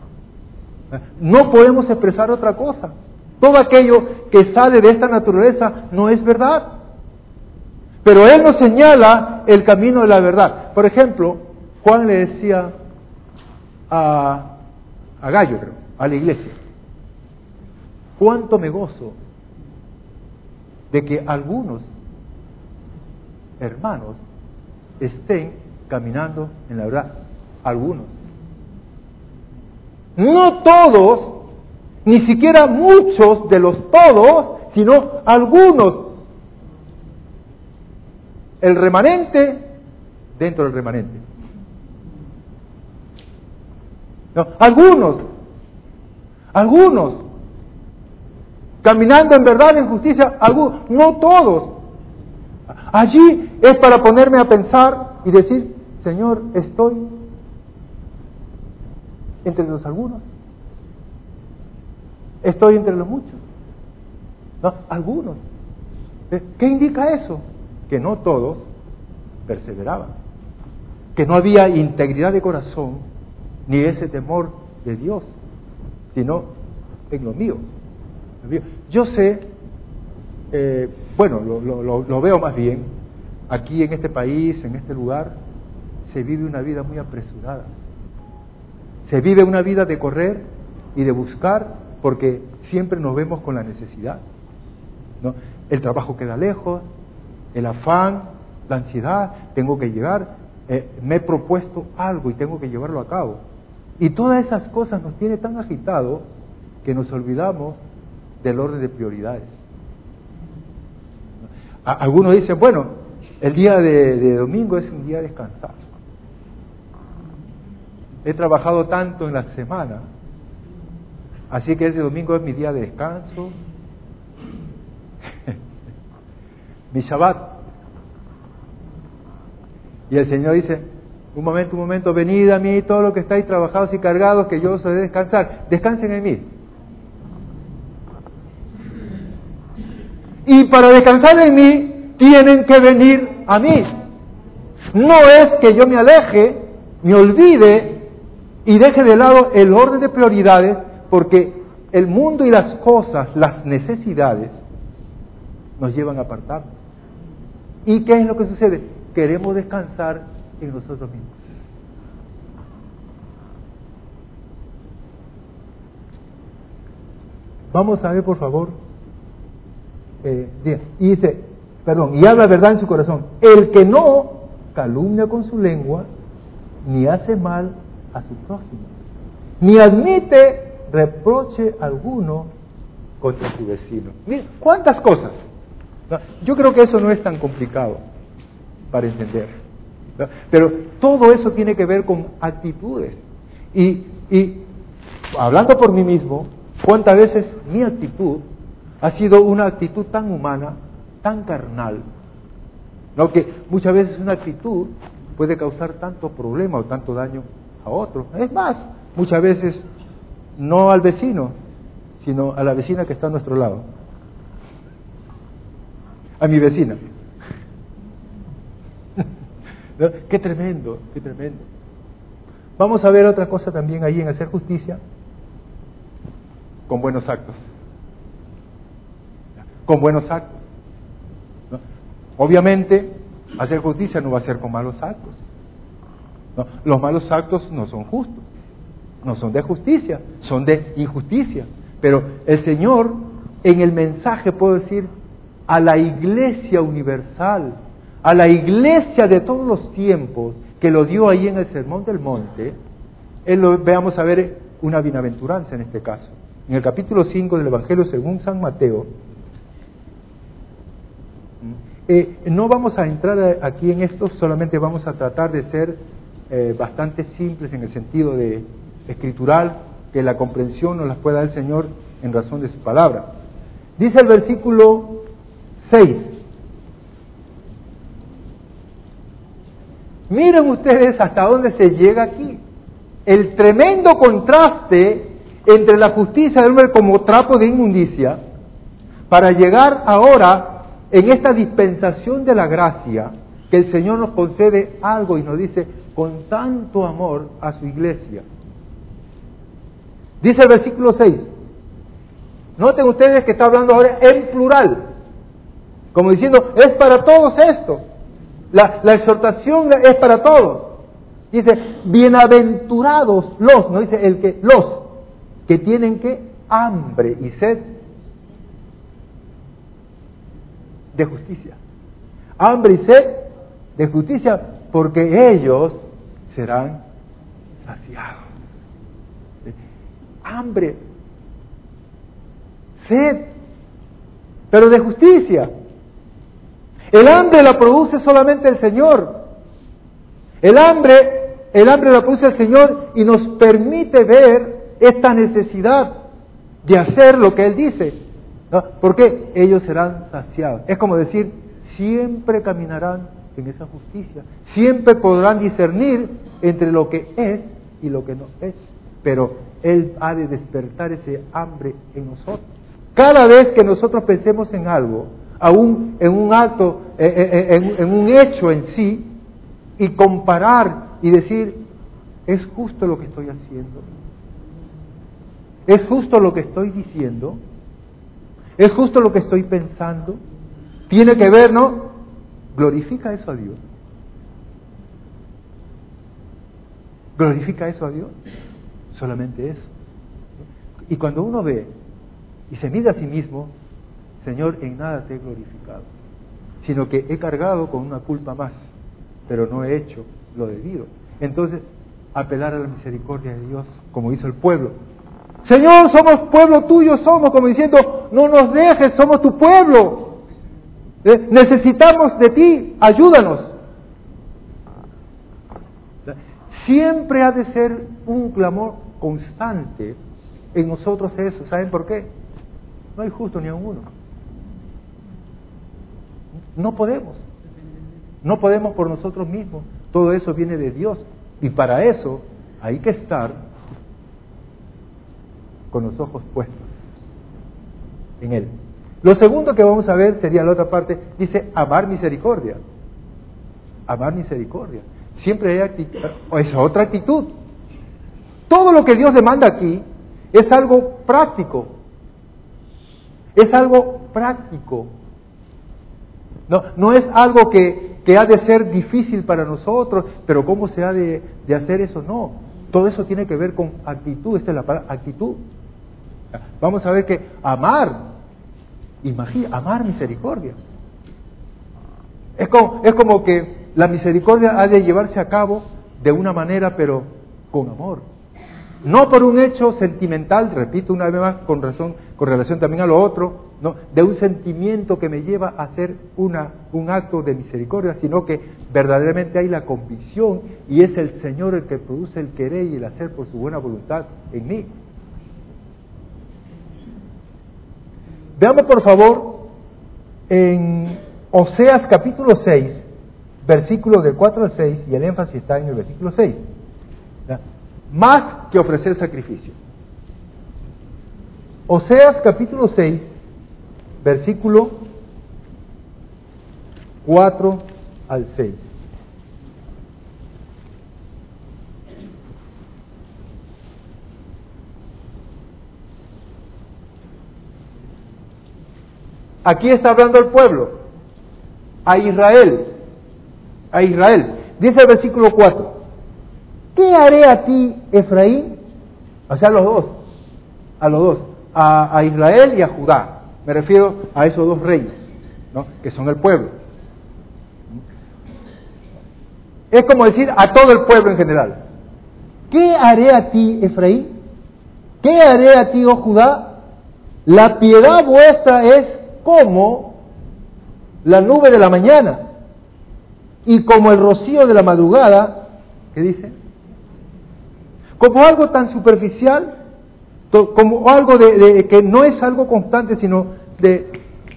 No podemos expresar otra cosa. Todo aquello que sale de esta naturaleza no es verdad. Pero Él nos señala el camino de la verdad. Por ejemplo, Juan le decía a, a Gallo, creo, a la iglesia, cuánto me gozo de que algunos hermanos estén caminando en la verdad. Algunos. No todos, ni siquiera muchos de los todos, sino algunos. El remanente dentro del remanente. No, algunos, algunos, caminando en verdad, en justicia, algunos, no todos. Allí es para ponerme a pensar y decir, Señor, estoy entre los algunos, estoy entre los muchos, no, algunos. ¿Qué indica eso? Que no todos perseveraban, que no había integridad de corazón ni ese temor de Dios, sino en lo mío. Yo sé, eh, bueno, lo, lo, lo veo más bien, aquí en este país, en este lugar, se vive una vida muy apresurada. Se vive una vida de correr y de buscar, porque siempre nos vemos con la necesidad, ¿no? El trabajo queda lejos, el afán, la ansiedad, tengo que llegar, eh, me he propuesto algo y tengo que llevarlo a cabo. Y todas esas cosas nos tiene tan agitados que nos olvidamos del orden de prioridades. A, algunos dicen, bueno, el día de, de domingo es un día de descansar. He trabajado tanto en la semana, así que ese domingo es mi día de descanso, mi Shabbat. Y el Señor dice, un momento, un momento, venid a mí todos los que estáis trabajados y cargados, que yo os haré descansar. Descansen en mí. Y para descansar en mí, tienen que venir a mí. No es que yo me aleje, me olvide y deje de lado el orden de prioridades, porque el mundo y las cosas, las necesidades, nos llevan a apartarnos. ¿Y qué es lo que sucede? Queremos descansar en nosotros mismos. Vamos a ver, por favor. Eh, y dice, perdón, y habla verdad en su corazón. El que no calumnia con su lengua, ni hace mal a su prójimo, ni admite reproche alguno contra su vecino. Miren, ¿cuántas cosas? Yo creo que eso no es tan complicado para entender, ¿verdad? Pero todo eso tiene que ver con actitudes. Y, y hablando por mí mismo, ¿cuántas veces mi actitud ha sido una actitud tan humana, tan carnal, ¿no? Que muchas veces una actitud puede causar tanto problema o tanto daño a otro? Es más, muchas veces no al vecino, sino a la vecina que está a nuestro lado, a mi vecina. ¿No? Qué tremendo, qué tremendo. Vamos a ver otra cosa también ahí en hacer justicia con buenos actos. Con buenos actos, ¿no? Obviamente, hacer justicia no va a ser con malos actos, ¿no? Los malos actos no son justos, no son de justicia, son de injusticia. Pero el Señor, en el mensaje, puedo decir, a la iglesia universal, a la iglesia de todos los tiempos, que lo dio ahí en el Sermón del Monte, él lo, veamos a ver una bienaventuranza en este caso. En el capítulo cinco del Evangelio según San Mateo, eh, no vamos a entrar aquí en esto, solamente vamos a tratar de ser eh, bastante simples en el sentido de escritural, que la comprensión nos la pueda dar el Señor en razón de su palabra. Dice el versículo seis. Miren ustedes hasta dónde se llega aquí. El tremendo contraste entre la justicia del hombre como trapo de inmundicia, para llegar ahora en esta dispensación de la gracia, que el Señor nos concede algo y nos dice con tanto amor a su iglesia. Dice el versículo seis. Noten ustedes que está hablando ahora en plural, como diciendo, es para todos esto. La, la exhortación es para todos. Dice, bienaventurados los, no dice el que, los que tienen que hambre y sed de justicia. Hambre y sed de justicia, porque ellos serán saciados. Hambre. sed, pero de justicia. El hambre la produce solamente el Señor. El hambre, el hambre la produce el Señor y nos permite ver esta necesidad de hacer lo que Él dice, ¿no? Porque ellos serán saciados. Es como decir, siempre caminarán en esa justicia, siempre podrán discernir entre lo que es y lo que no es, pero Él ha de despertar ese hambre en nosotros. Cada vez que nosotros pensemos en algo, aún en un acto, en, en, en un hecho en sí, y comparar y decir, ¿es justo lo que estoy haciendo? ¿Es justo lo que estoy diciendo? ¿Es justo lo que estoy pensando? Tiene que ver, ¿no? ¿Glorifica eso a Dios? ¿Glorifica eso a Dios? Solamente eso. Y cuando uno ve y se mide a sí mismo, Señor, en nada te he glorificado, sino que he cargado con una culpa más, pero no he hecho lo debido. Entonces, apelar a la misericordia de Dios, como hizo el pueblo. Señor, somos pueblo tuyo, somos, como diciendo, no nos dejes, somos tu pueblo. ¿Eh? Necesitamos de ti, ayúdanos. Siempre ha de ser un clamor constante en nosotros eso. ¿Saben por qué? No hay justo ni a uno. No podemos. No podemos por nosotros mismos. Todo eso viene de Dios. Y para eso hay que estar con los ojos puestos en Él. Lo segundo que vamos a ver sería la otra parte. Dice, amar misericordia. Amar misericordia. Siempre hay actitud, es otra actitud. Todo lo que Dios demanda aquí es algo práctico. Es algo práctico. No, no es algo que, que ha de ser difícil para nosotros, pero ¿cómo se ha de, de hacer eso? No. Todo eso tiene que ver con actitud. Esta es la palabra, actitud. Vamos a ver que amar, imagina, amar misericordia. Es como, es como que la misericordia ha de llevarse a cabo de una manera, pero con amor. No por un hecho sentimental, repito una vez más, con razón, con relación también a lo otro, no, de un sentimiento que me lleva a hacer una, un acto de misericordia, sino que verdaderamente hay la convicción y es el Señor el que produce el querer y el hacer por su buena voluntad en mí. Veamos por favor en Oseas capítulo seis, versículos de cuatro al seis, y el énfasis está en el versículo seis. ¿Ya? Más que ofrecer sacrificio. Oseas capítulo seis, versículo cuatro al seis. Aquí está hablando el pueblo, a Israel, a Israel. Dice el versículo cuatro, ¿qué haré a ti, Efraín? O sea, a los dos, a los dos, a, a Israel y a Judá. Me refiero a esos dos reyes, ¿no? Que son el pueblo. Es como decir a todo el pueblo en general. ¿Qué haré a ti, Efraín? ¿Qué haré a ti, oh Judá? La piedad vuestra es como la nube de la mañana y como el rocío de la madrugada. ¿Qué dice? Como algo tan superficial, como algo de, de que no es algo constante, sino de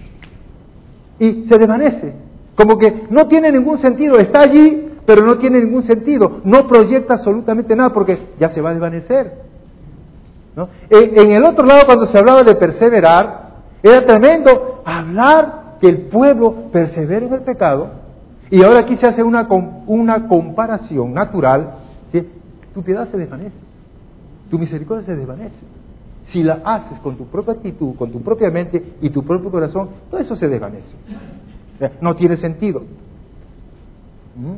y se desvanece, como que no tiene ningún sentido, está allí, pero no tiene ningún sentido, no proyecta absolutamente nada porque ya se va a desvanecer, ¿no? En, en el otro lado, cuando se hablaba de perseverar, era tremendo hablar que el pueblo persevera en el pecado, y ahora aquí se hace una, una comparación natural, ¿sí? Tu piedad se desvanece, tu misericordia se desvanece. Si la haces con tu propia actitud, con tu propia mente y tu propio corazón, todo eso se desvanece. No tiene sentido. ¿Mm?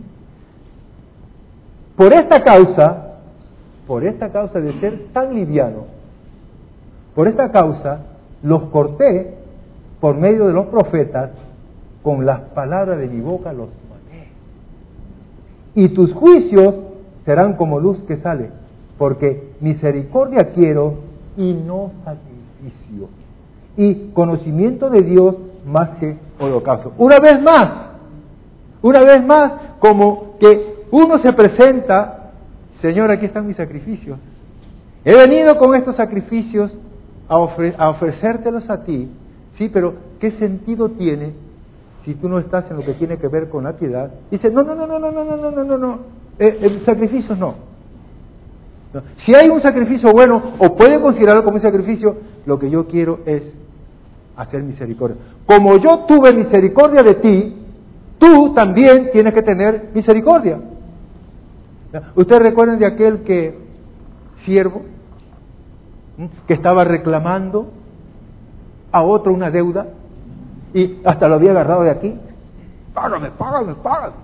Por esta causa, por esta causa de ser tan liviano, por esta causa, los corté por medio de los profetas, con las palabras de mi boca los maté. Y tus juicios serán como luz que sale, porque misericordia quiero y no sacrificio, y conocimiento de Dios más que holocausto. Una vez más, una vez más, como que uno se presenta, Señor, aquí están mis sacrificios. He venido con estos sacrificios a, ofre- a ofrecértelos a ti, sí, pero ¿qué sentido tiene si tú no estás en lo que tiene que ver con la piedad? Dice, no, no, no, no, no, no, no, no, no, no, eh, el sacrificio no. no. Si hay un sacrificio bueno, o puede considerarlo como un sacrificio, lo que yo quiero es hacer misericordia. Como yo tuve misericordia de ti, tú también tienes que tener misericordia. ¿Ustedes recuerdan de aquel que siervo que estaba reclamando a otro una deuda y hasta lo había agarrado de aquí? Págame, págame, págame.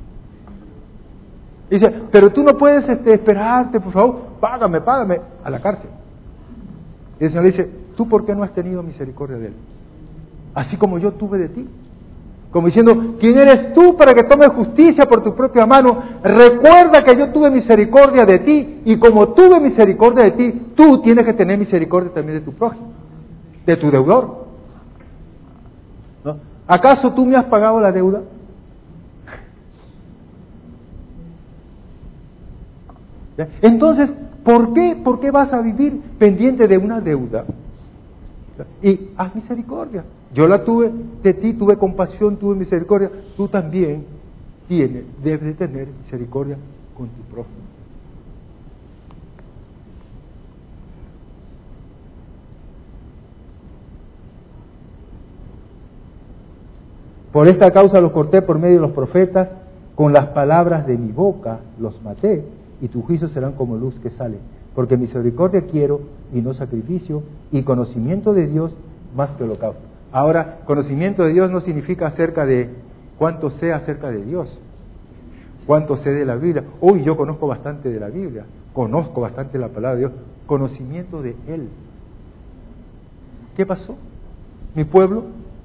Dice, pero tú no puedes este, esperarte, por favor, págame, págame, a la cárcel. Y el Señor le dice, ¿tú por qué no has tenido misericordia de él? Así como yo tuve de ti. Como diciendo, ¿quién eres tú para que tomes justicia por tu propia mano? Recuerda que yo tuve misericordia de ti, y como tuve misericordia de ti, tú tienes que tener misericordia también de tu prójimo, de tu deudor. ¿No? ¿Acaso tú me has pagado la deuda? Entonces, ¿por qué, ¿por qué vas a vivir pendiente de una deuda? Y haz misericordia. Yo la tuve de ti, tuve compasión, tuve misericordia. Tú también tienes, debes de tener misericordia con tu prójimo. Por esta causa los corté por medio de los profetas, con las palabras de mi boca los maté, y tus juicios serán como luz que sale. Porque misericordia quiero y no sacrificio, y conocimiento de Dios más que holocausto. Ahora, conocimiento de Dios no significa acerca de cuánto sé acerca de Dios, cuánto sé de la Biblia. Uy, yo conozco bastante de la Biblia, conozco bastante la palabra de Dios. Conocimiento de Él. ¿Qué pasó? Mi pueblo,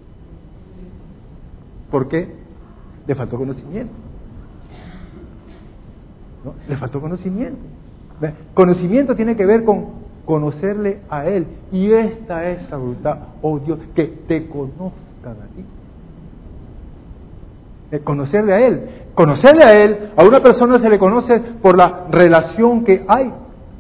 ¿por qué? Le faltó conocimiento. ¿No? Le faltó conocimiento. Conocimiento tiene que ver con conocerle a Él, y esta es la voluntad, oh Dios, que te conozcan a ti. El conocerle a Él. Conocerle a Él, a una persona se le conoce por la relación que hay.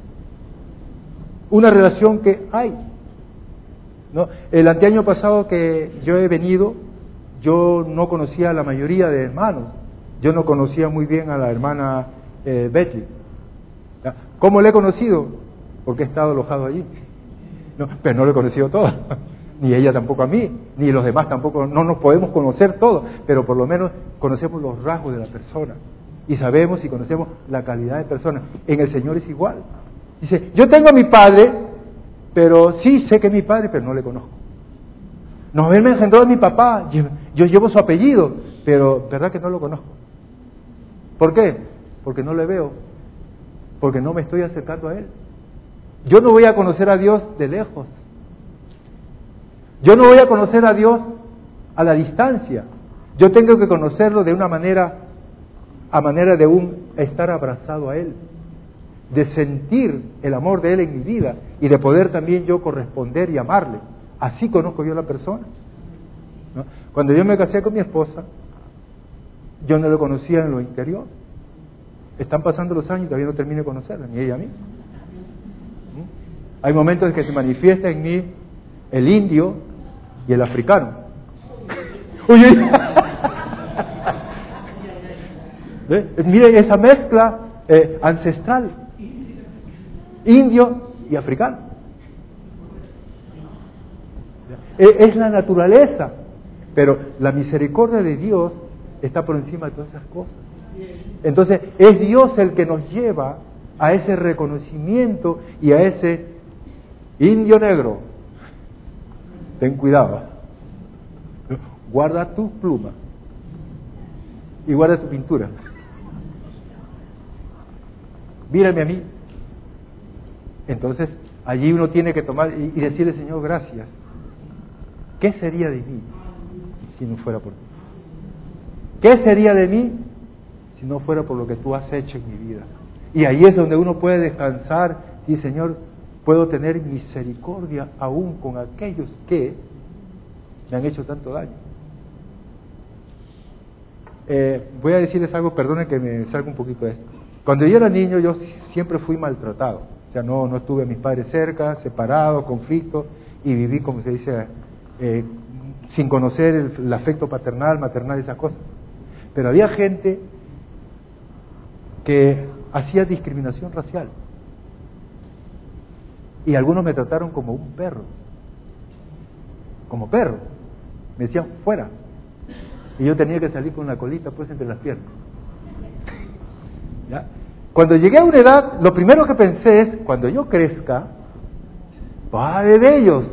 Una relación que hay. ¿No? El anteaño pasado que yo he venido, yo no conocía a la mayoría de hermanos. Yo no conocía muy bien a la hermana eh, Betty. ¿Cómo le he conocido? Porque he estado alojado allí. No, pero no lo he conocido todo. Ni ella tampoco a mí, ni los demás tampoco. No nos podemos conocer todos, pero por lo menos conocemos los rasgos de la persona. Y sabemos y conocemos la calidad de persona. En el Señor es igual. Dice, yo tengo a mi padre, pero sí sé que es mi padre, pero no le conozco. No, él me engendró a mi papá, yo, yo llevo su apellido, pero verdad que no lo conozco. ¿Por qué? Porque no le veo, porque no me estoy acercando a él. Yo no voy a conocer a Dios de lejos. Yo no voy a conocer a Dios a la distancia. Yo tengo que conocerlo de una manera, a manera de un estar abrazado a Él, de sentir el amor de Él en mi vida y de poder también yo corresponder y amarle. Así conozco yo a la persona. ¿No? Cuando yo me casé con mi esposa, yo no lo conocía en lo interior. Están pasando los años y todavía no termino de conocerla, ni ella a mí. Hay momentos en que se manifiesta en mí el indio y el africano. Oye, ¿eh? Mire esa mezcla eh, ancestral, indio y africano. Es la naturaleza, pero la misericordia de Dios está por encima de todas esas cosas. Entonces es Dios el que nos lleva a ese reconocimiento y a ese indio negro, ten cuidado, guarda tu pluma y guarda tu pintura. Mírame a mí. Entonces allí uno tiene que tomar y decirle, Señor, gracias. ¿Qué sería de mí si no fuera por ti? ¿Qué sería de mí si no fuera por lo que tú has hecho en mi vida? Y ahí es donde uno puede descansar y, Señor, puedo tener misericordia aún con aquellos que me han hecho tanto daño. Eh, voy a decirles algo, perdonen que me salga un poquito de esto. Cuando yo era niño, yo siempre fui maltratado. O sea, no, no tuve a mis padres cerca, separados, conflictos, y viví, como se dice, eh, sin conocer el, el afecto paternal, maternal, esas cosas. Pero había gente que hacía discriminación racial. Y algunos me trataron como un perro. Como perro. Me decían, fuera. Y yo tenía que salir con la colita pues entre las piernas. ¿Ya? Cuando llegué a una edad, lo primero que pensé es, cuando yo crezca, padre de ellos,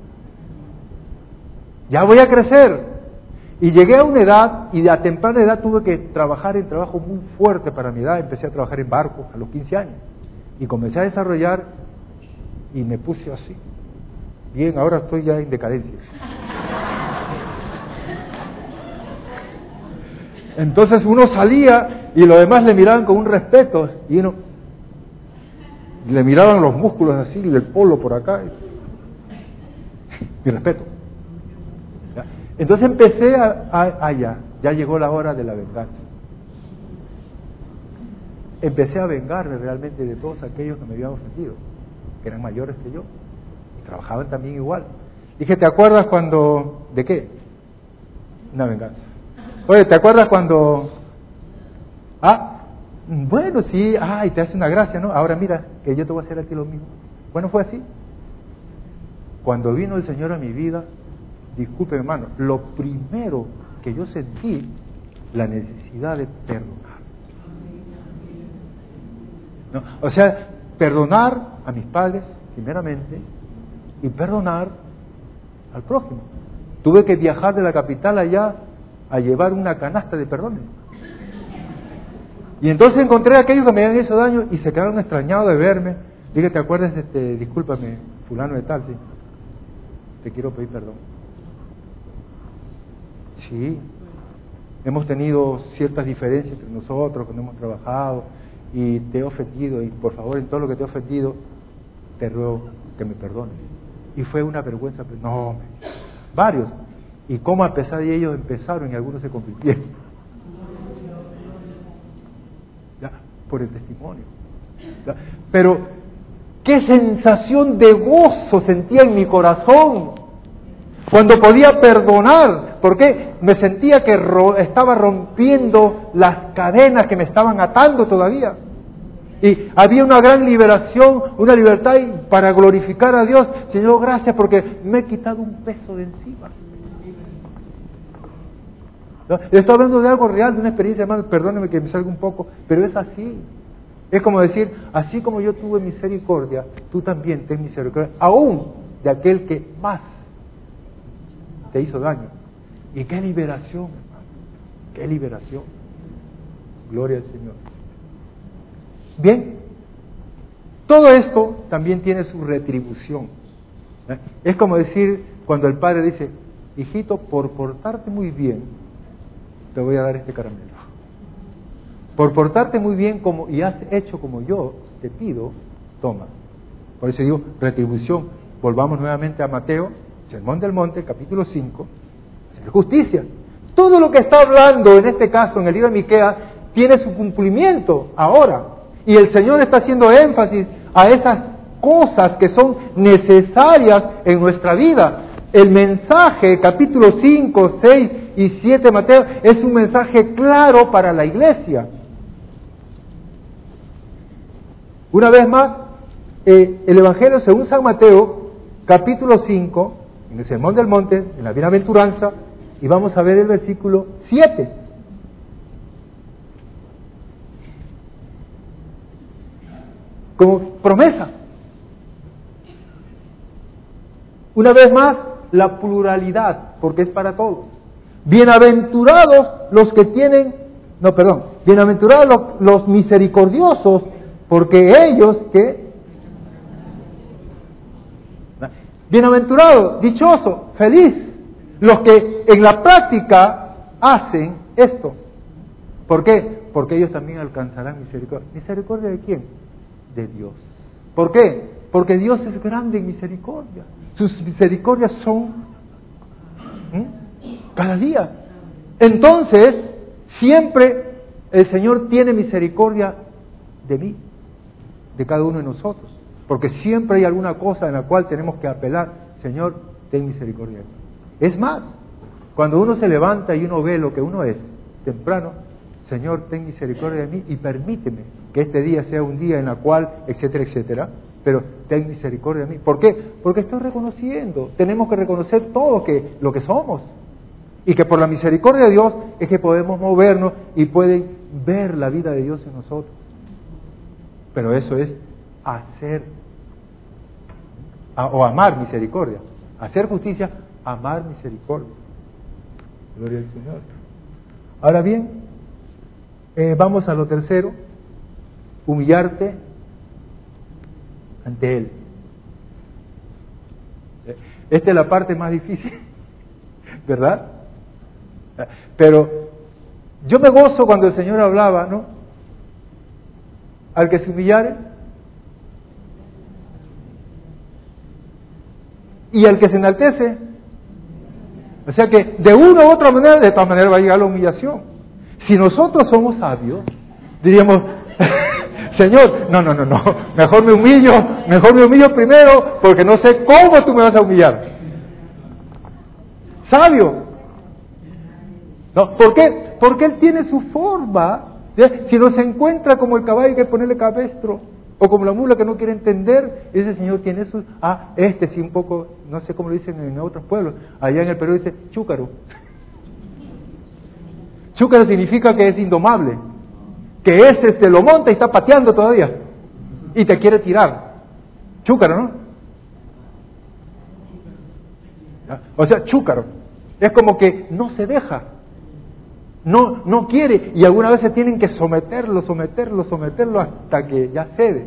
ya voy a crecer. Y llegué a una edad, y a temprana edad tuve que trabajar en trabajo muy fuerte para mi edad. Empecé a trabajar en barcos a los quince años. Y comencé a desarrollar, y me puse así. Bien, ahora estoy ya en decadencia. Entonces uno salía y los demás le miraban con un respeto y uno le miraban los músculos así, el polo por acá. Mi respeto. ¿Ya? Entonces empecé a, a, allá, ya llegó la hora de la venganza. Empecé a vengarme realmente de todos aquellos que me habían ofendido, que eran mayores que yo y trabajaban también igual. Dije, ¿te acuerdas cuando... ¿De qué? Una venganza. Oye, ¿te acuerdas cuando... Ah, bueno, sí, ay, te hace una gracia, ¿no? Ahora mira, que yo te voy a hacer a ti lo mismo. Bueno, fue así. Cuando vino el Señor a mi vida, disculpe hermano, lo primero que yo sentí, la necesidad de perdonar. ¿No? O sea, perdonar a mis padres, primeramente, y perdonar al prójimo. Tuve que viajar de la capital allá a llevar una canasta de perdones. Y entonces encontré a aquellos que me habían hecho daño y se quedaron extrañados de verme. Dije, ¿te acuerdas? Este, discúlpame, fulano de tal, sí. Te quiero pedir perdón. Sí, hemos tenido ciertas diferencias entre nosotros cuando hemos trabajado y te he ofendido y por favor en todo lo que te he ofendido te ruego que me perdones. Y fue una vergüenza, pero no, varios. Y cómo a pesar de ellos empezaron y algunos se convirtieron. Ya, por el testimonio. Ya, pero qué sensación de gozo sentía en mi corazón cuando podía perdonar, porque me sentía que ro- estaba rompiendo las cadenas que me estaban atando todavía. Y había una gran liberación, una libertad para glorificar a Dios. Señor, gracias porque me he quitado un peso de encima. ¿No? Estoy hablando de algo real, de una experiencia, hermano, perdóneme que me salga un poco, pero es así. Es como decir, así como yo tuve misericordia, tú también ten misericordia, aún de aquel que más te hizo daño. Y qué liberación, hermano, qué liberación. Gloria al Señor. Bien, todo esto también tiene su retribución. ¿Eh? Es como decir, cuando el padre dice, hijito, por portarte muy bien, te voy a dar este caramelo. Por portarte muy bien como y has hecho como yo te pido, toma. Por eso digo, retribución. Volvamos nuevamente a Mateo, Sermón del Monte, capítulo cinco, justicia. Todo lo que está hablando en este caso en el libro de Miqueas tiene su cumplimiento ahora. Y el Señor está haciendo énfasis a esas cosas que son necesarias en nuestra vida. El mensaje, capítulo cinco, seis y siete de Mateo, es un mensaje claro para la iglesia. Una vez más, eh, el Evangelio según San Mateo, capítulo cinco, en el Sermón del Monte, en la Bienaventuranza, y vamos a ver el versículo siete. Como promesa. Una vez más, la pluralidad, porque es para todos. Bienaventurados los que tienen, no, perdón, bienaventurados los, los misericordiosos, porque ellos que, bienaventurado, dichoso, feliz, los que en la práctica hacen esto. ¿Por qué? Porque ellos también alcanzarán misericordia. ¿Misericordia de quién? De Dios. ¿Por qué? Porque Dios es grande en misericordia. Sus misericordias son ¿eh? cada día. Entonces, siempre el Señor tiene misericordia de mí, de cada uno de nosotros. Porque siempre hay alguna cosa en la cual tenemos que apelar. Señor, ten misericordia de mí. Es más, cuando uno se levanta y uno ve lo que uno es, temprano, Señor, ten misericordia de mí y permíteme que este día sea un día en el cual, etcétera, etcétera, pero ten misericordia de mí. ¿Por qué? Porque estoy reconociendo, tenemos que reconocer todo que, lo que somos. Y que por la misericordia de Dios es que podemos movernos y pueden ver la vida de Dios en nosotros. Pero eso es hacer a, o amar misericordia. Hacer justicia, amar misericordia. Gloria al Señor. Ahora bien, eh, vamos a lo tercero. Humillarte ante Él. Esta es la parte más difícil, ¿verdad? Pero yo me gozo cuando el Señor hablaba, ¿no? Al que se humillare y al que se enaltece. O sea que de una u otra manera, de todas maneras va a llegar la humillación. Si nosotros somos sabios, diríamos, Señor, no, no, no, no, mejor me humillo, mejor me humillo primero, porque no sé cómo tú me vas a humillar. Sabio. No, ¿por qué? Porque Él tiene su forma. ¿Sí? Si no se encuentra como el caballo, hay que ponerle cabestro, o como la mula que no quiere entender, ese Señor tiene su, ah, este sí un poco, no sé cómo lo dicen en otros pueblos, allá en el Perú dice chúcaro. Chúcaro significa que es indomable, que ese se lo monta y está pateando todavía, y te quiere tirar. Chúcaro, ¿no? O sea, chúcaro. Es como que no se deja. No, no quiere, y algunas veces tienen que someterlo, someterlo, someterlo hasta que ya cede.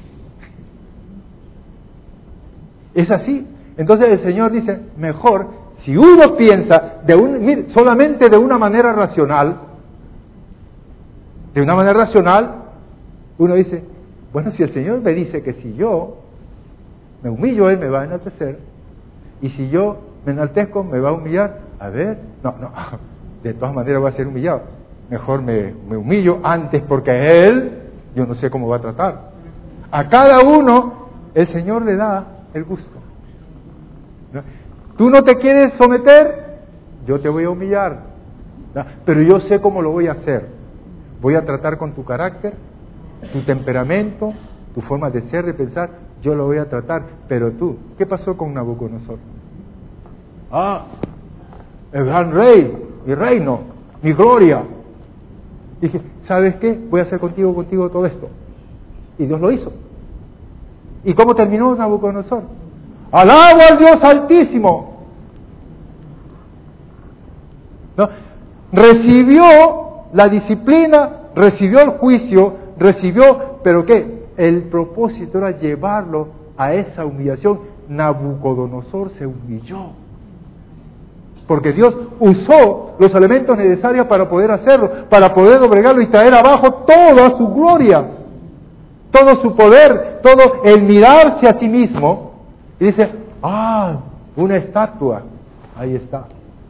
Es así. Entonces el Señor dice, mejor, si uno piensa de un, mire, solamente de una manera racional, de una manera racional, uno dice, bueno, si el Señor me dice que si yo me humillo, Él me va a enaltecer, y si yo me enaltezco, me va a humillar. A ver, no, no, de todas maneras voy a ser humillado. Mejor me, me humillo antes, porque a Él, yo no sé cómo va a tratar. A cada uno, el Señor le da el gusto. ¿No? Tú no te quieres someter, yo te voy a humillar. ¿No? Pero yo sé cómo lo voy a hacer. Voy a tratar con tu carácter, tu temperamento, tu forma de ser, de pensar, yo lo voy a tratar. Pero tú, ¿qué pasó con Nabucodonosor? Ah, el gran rey, mi reino, mi gloria. Dije, ¿sabes qué? Voy a hacer contigo, contigo todo esto. Y Dios lo hizo. ¿Y cómo terminó Nabucodonosor? ¡Alabo al Dios Altísimo! ¿No? Recibió la disciplina, recibió el juicio, recibió, ¿pero qué? El propósito era llevarlo a esa humillación. Nabucodonosor se humilló. Porque Dios usó los elementos necesarios para poder hacerlo, para poder doblegarlo y traer abajo toda su gloria, todo su poder, todo el mirarse a sí mismo. Y dice, ah, una estatua, ahí está.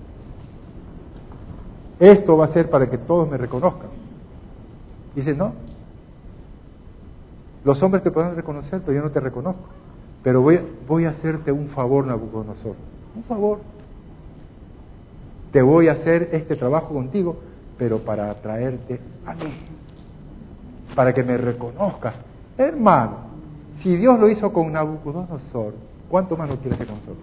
Esto va a ser para que todos me reconozcan. Dice, no, los hombres te pueden reconocer, pero yo no te reconozco. Pero voy, voy a hacerte un favor, Nabucodonosor, un favor. Te voy a hacer este trabajo contigo, pero para atraerte a mí, para que me reconozcas. Hermano, si Dios lo hizo con Nabucodonosor, ¿cuánto más lo quiere hacer con nosotros?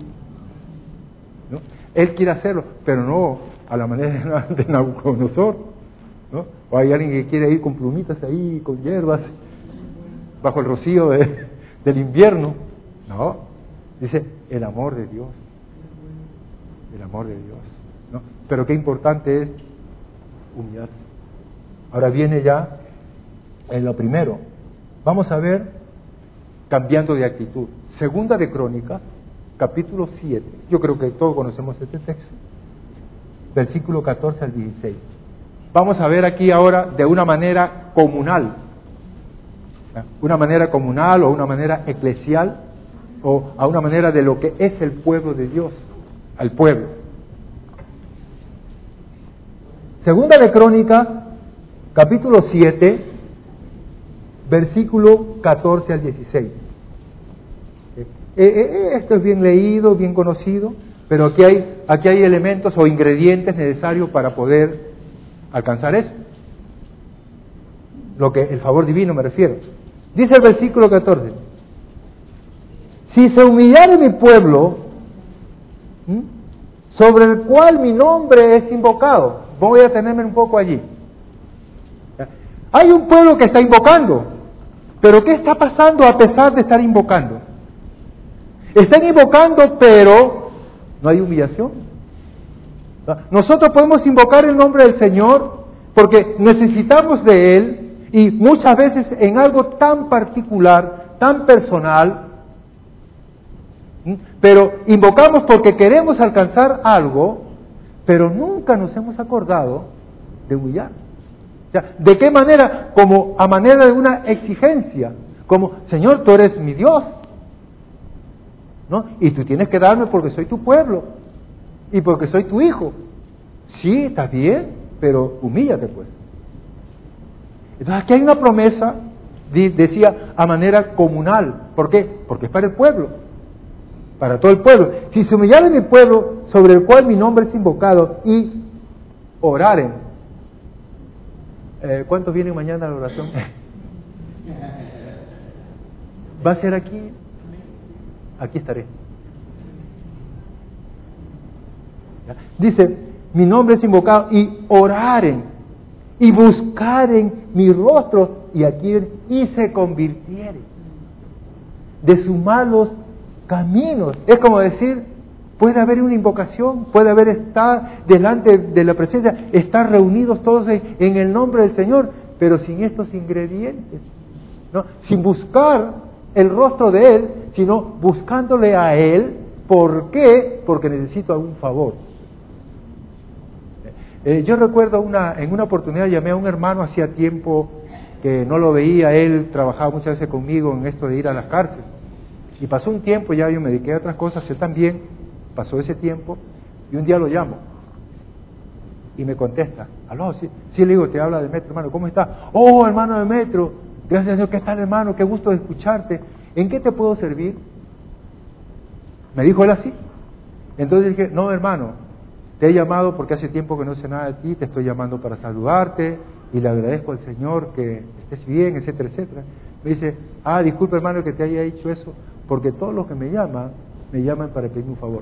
¿No? Él quiere hacerlo, pero no a la manera de Nabucodonosor, ¿no? O hay alguien que quiere ir con plumitas ahí, con hierbas, bajo el rocío de, del invierno. No, dice el amor de Dios, el amor de Dios. ¿No? Pero qué importante es humillarse. Ahora viene ya en lo primero. Vamos a ver cambiando de actitud. Segunda de Crónicas, capítulo siete. Yo creo que todos conocemos este texto. Versículo catorce al dieciséis. Vamos a ver aquí ahora de una manera comunal. una manera comunal o una manera eclesial o a una manera de lo que es el pueblo de Dios, al pueblo. Segunda de Crónicas, capítulo siete, versículo catorce al dieciséis. Eh, eh, esto es bien leído, bien conocido, pero aquí hay, aquí hay elementos o ingredientes necesarios para poder alcanzar eso. Lo que el favor divino me refiero. Dice el versículo catorce: si se humillare mi pueblo, ¿m? sobre el cual mi nombre es invocado, voy a tenerme un poco allí. Hay un pueblo que está invocando, pero ¿qué está pasando a pesar de estar invocando? Están invocando, pero no hay humillación. Nosotros podemos invocar el nombre del Señor porque necesitamos de Él, y muchas veces en algo tan particular, tan personal, pero invocamos porque queremos alcanzar algo, pero nunca nos hemos acordado de humillar. O sea, ¿de qué manera? Como a manera de una exigencia, como, Señor, tú eres mi Dios, ¿no? Y tú tienes que darme porque soy tu pueblo y porque soy tu hijo. Sí, está bien, pero humíllate pues. Entonces aquí hay una promesa, decía, a manera comunal. ¿Por qué? Porque es para el pueblo, para todo el pueblo. Si se humillare mi pueblo, sobre el cual mi nombre es invocado, y oraren. Eh, ¿Cuántos vienen mañana a la oración? ¿Va a ser aquí? Aquí estaré. ¿Ya? Dice, mi nombre es invocado, y oraren, y buscaren mi rostro, y aquí y se convirtieren de sus malos caminos. Es como decir, puede haber una invocación, puede haber estar delante de la presencia, estar reunidos todos en, en el nombre del Señor, pero sin estos ingredientes, ¿no? Sin buscar el rostro de Él, sino buscándole a Él. ¿Por qué? Porque necesito algún favor. Eh, yo recuerdo una, en una oportunidad llamé a un hermano hacía tiempo que no lo veía. Él trabajaba muchas veces conmigo en esto de ir a las cárceles. Y pasó un tiempo, ya yo me dediqué a otras cosas, él también, pasó ese tiempo, y un día lo llamo, y me contesta, aló, sí, sí, le digo, te habla de Metro, hermano, ¿cómo está? Oh, hermano de Metro, gracias a Dios, ¿qué tal, hermano? Qué gusto de escucharte, ¿en qué te puedo servir? Me dijo él así. Entonces dije, no, hermano, te he llamado porque hace tiempo que no sé nada de ti, te estoy llamando para saludarte, y le agradezco al Señor que estés bien, etcétera, etcétera. Me dice, ah, disculpe, hermano, que te haya dicho eso, porque todos los que me llaman, me llaman para pedirme un favor.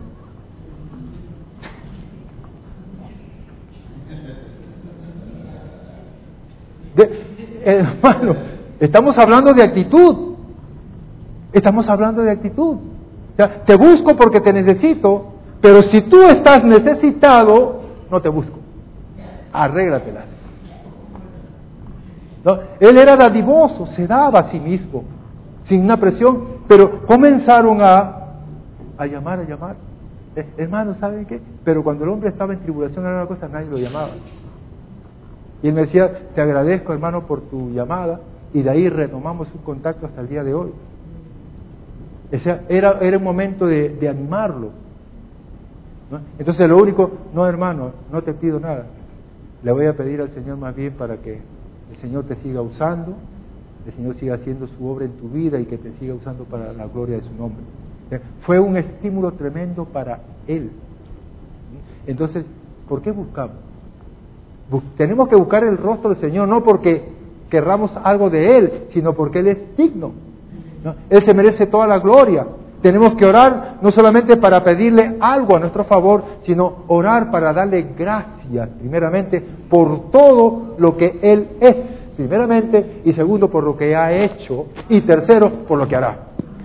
De, hermano, estamos hablando de actitud. Estamos hablando de actitud. O sea, te busco porque te necesito, pero si tú estás necesitado, no te busco. Arréglatelas. ¿No? Él era dadivoso, se daba a sí mismo, sin una presión, pero comenzaron a, a llamar, a llamar. Eh, hermano, ¿saben qué? Pero cuando el hombre estaba en tribulación era una cosa, nadie lo llamaba. Y él me decía, te agradezco, hermano, por tu llamada, y de ahí retomamos un contacto hasta el día de hoy. O sea, era, era un momento de, de animarlo, ¿no? Entonces lo único, no, hermano, no te pido nada, le voy a pedir al Señor más bien para que el Señor te siga usando, el Señor siga haciendo su obra en tu vida y que te siga usando para la gloria de su nombre. Fue un estímulo tremendo para él. Entonces, ¿por qué buscamos? Bus- tenemos que buscar el rostro del Señor, no porque querramos algo de Él, sino porque Él es digno, ¿no? Él se merece toda la gloria. Tenemos que orar no solamente para pedirle algo a nuestro favor, sino orar para darle gracias, primeramente, por todo lo que Él es, primeramente, y segundo, por lo que ha hecho, y tercero, por lo que hará.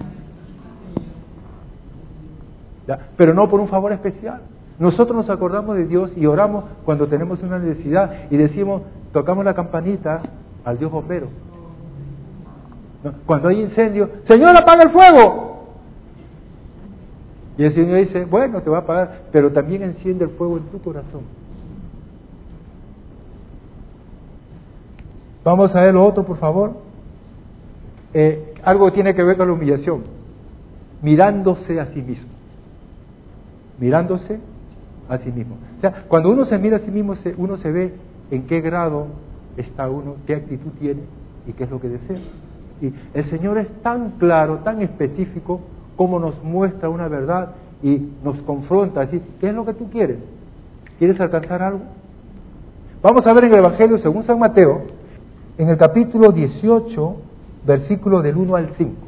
¿Ya? Pero no por un favor especial. Nosotros nos acordamos de Dios y oramos cuando tenemos una necesidad y decimos, tocamos la campanita al Dios bombero, ¿no? Cuando hay incendio, Señor, apaga el fuego. Y el Señor dice, bueno, te va a apagar, pero también enciende el fuego en tu corazón. Vamos a ver lo otro, por favor. eh, algo que tiene que ver con la humillación, mirándose a sí mismo, mirándose a sí mismo. O sea, cuando uno se mira a sí mismo, se, uno se ve en qué grado está uno, qué actitud tiene y qué es lo que desea. Y el Señor es tan claro, tan específico, como nos muestra una verdad y nos confronta, así, ¿qué es lo que tú quieres? ¿Quieres alcanzar algo? Vamos a ver en el Evangelio según San Mateo, en el capítulo dieciocho, versículos del uno al cinco.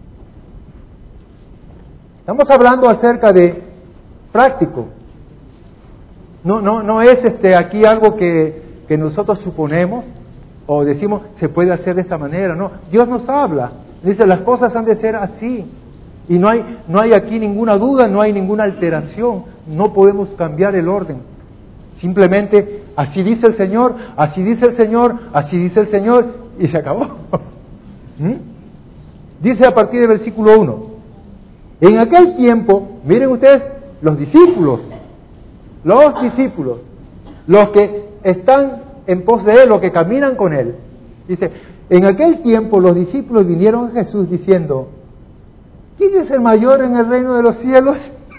Estamos hablando acerca de práctico. No, no, no es este aquí algo que, que nosotros suponemos o decimos se puede hacer de esta manera. No, Dios nos habla. Dice las cosas han de ser así. Y no hay, no hay aquí ninguna duda, no hay ninguna alteración. No podemos cambiar el orden. Simplemente así dice el Señor, así dice el Señor, así dice el Señor y se acabó. ¿Mm? Dice a partir del versículo uno. En aquel tiempo, miren ustedes, los discípulos, los discípulos, los que están en pos de Él, los que caminan con Él. Dice, en aquel tiempo los discípulos vinieron a Jesús diciendo, ¿quién es el mayor en el reino de los cielos?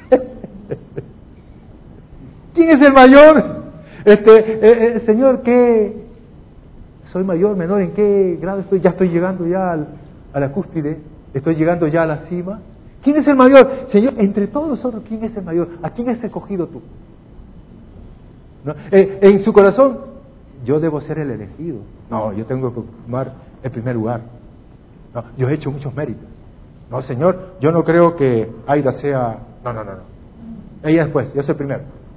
¿Quién es el mayor? Este, eh, eh, Señor, ¿qué? ¿Soy mayor, menor? ¿En qué grado estoy? Ya estoy llegando ya al, a la cúspide, estoy llegando ya a la cima. ¿Quién es el mayor? Señor, entre todos nosotros, ¿quién es el mayor? ¿A quién has escogido tú? ¿No? Eh, en su corazón, yo debo ser el elegido. No, yo tengo que tomar el primer lugar. No, yo he hecho muchos méritos. No, Señor, yo no creo que Aida sea... No, no, no, no. Ella después, yo soy primero.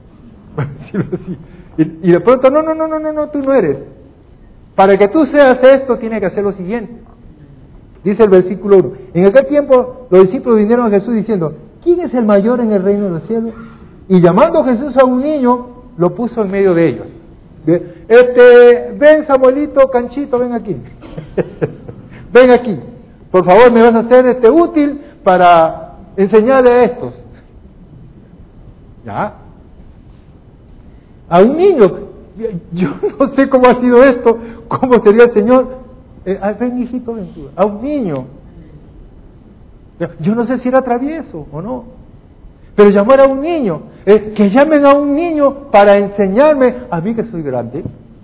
y, y de pronto, no, no, no, no, no, no, tú no eres. Para que tú seas esto, tienes que hacer lo siguiente. Dice el versículo uno. En aquel tiempo, los discípulos vinieron a Jesús diciendo, ¿quién es el mayor en el reino de los cielos? Y llamando a Jesús a un niño, lo puso en medio de ellos. Este, ven Samuelito, Canchito, ven aquí. Ven aquí. Por favor, me vas a hacer este útil para enseñarle a estos. ¿Ya? A un niño. Yo no sé cómo ha sido esto, cómo sería el Señor. Eh, ven, hijito, ven tú. A un niño. Yo no sé si era travieso o no. Pero llamar a un niño. Eh, que llamen a un niño para enseñarme a mí que soy grande.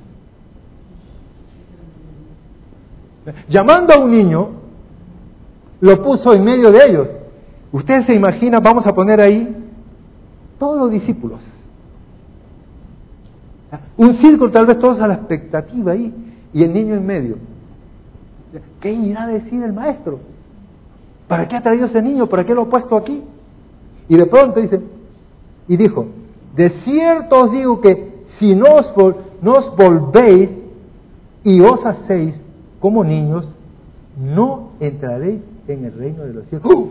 Llamando a un niño, lo puso en medio de ellos. Ustedes se imaginan, vamos a poner ahí todos los discípulos. Un círculo, tal vez todos a la expectativa ahí, y el niño en medio. ¿Qué irá a decir el maestro? ¿Para qué ha traído ese niño? ¿Para qué lo ha puesto aquí? Y de pronto dice, y dijo, de cierto os digo que si no os, vol- no os volvéis y os hacéis como niños, no entraréis en el reino de los cielos. ¡Uh!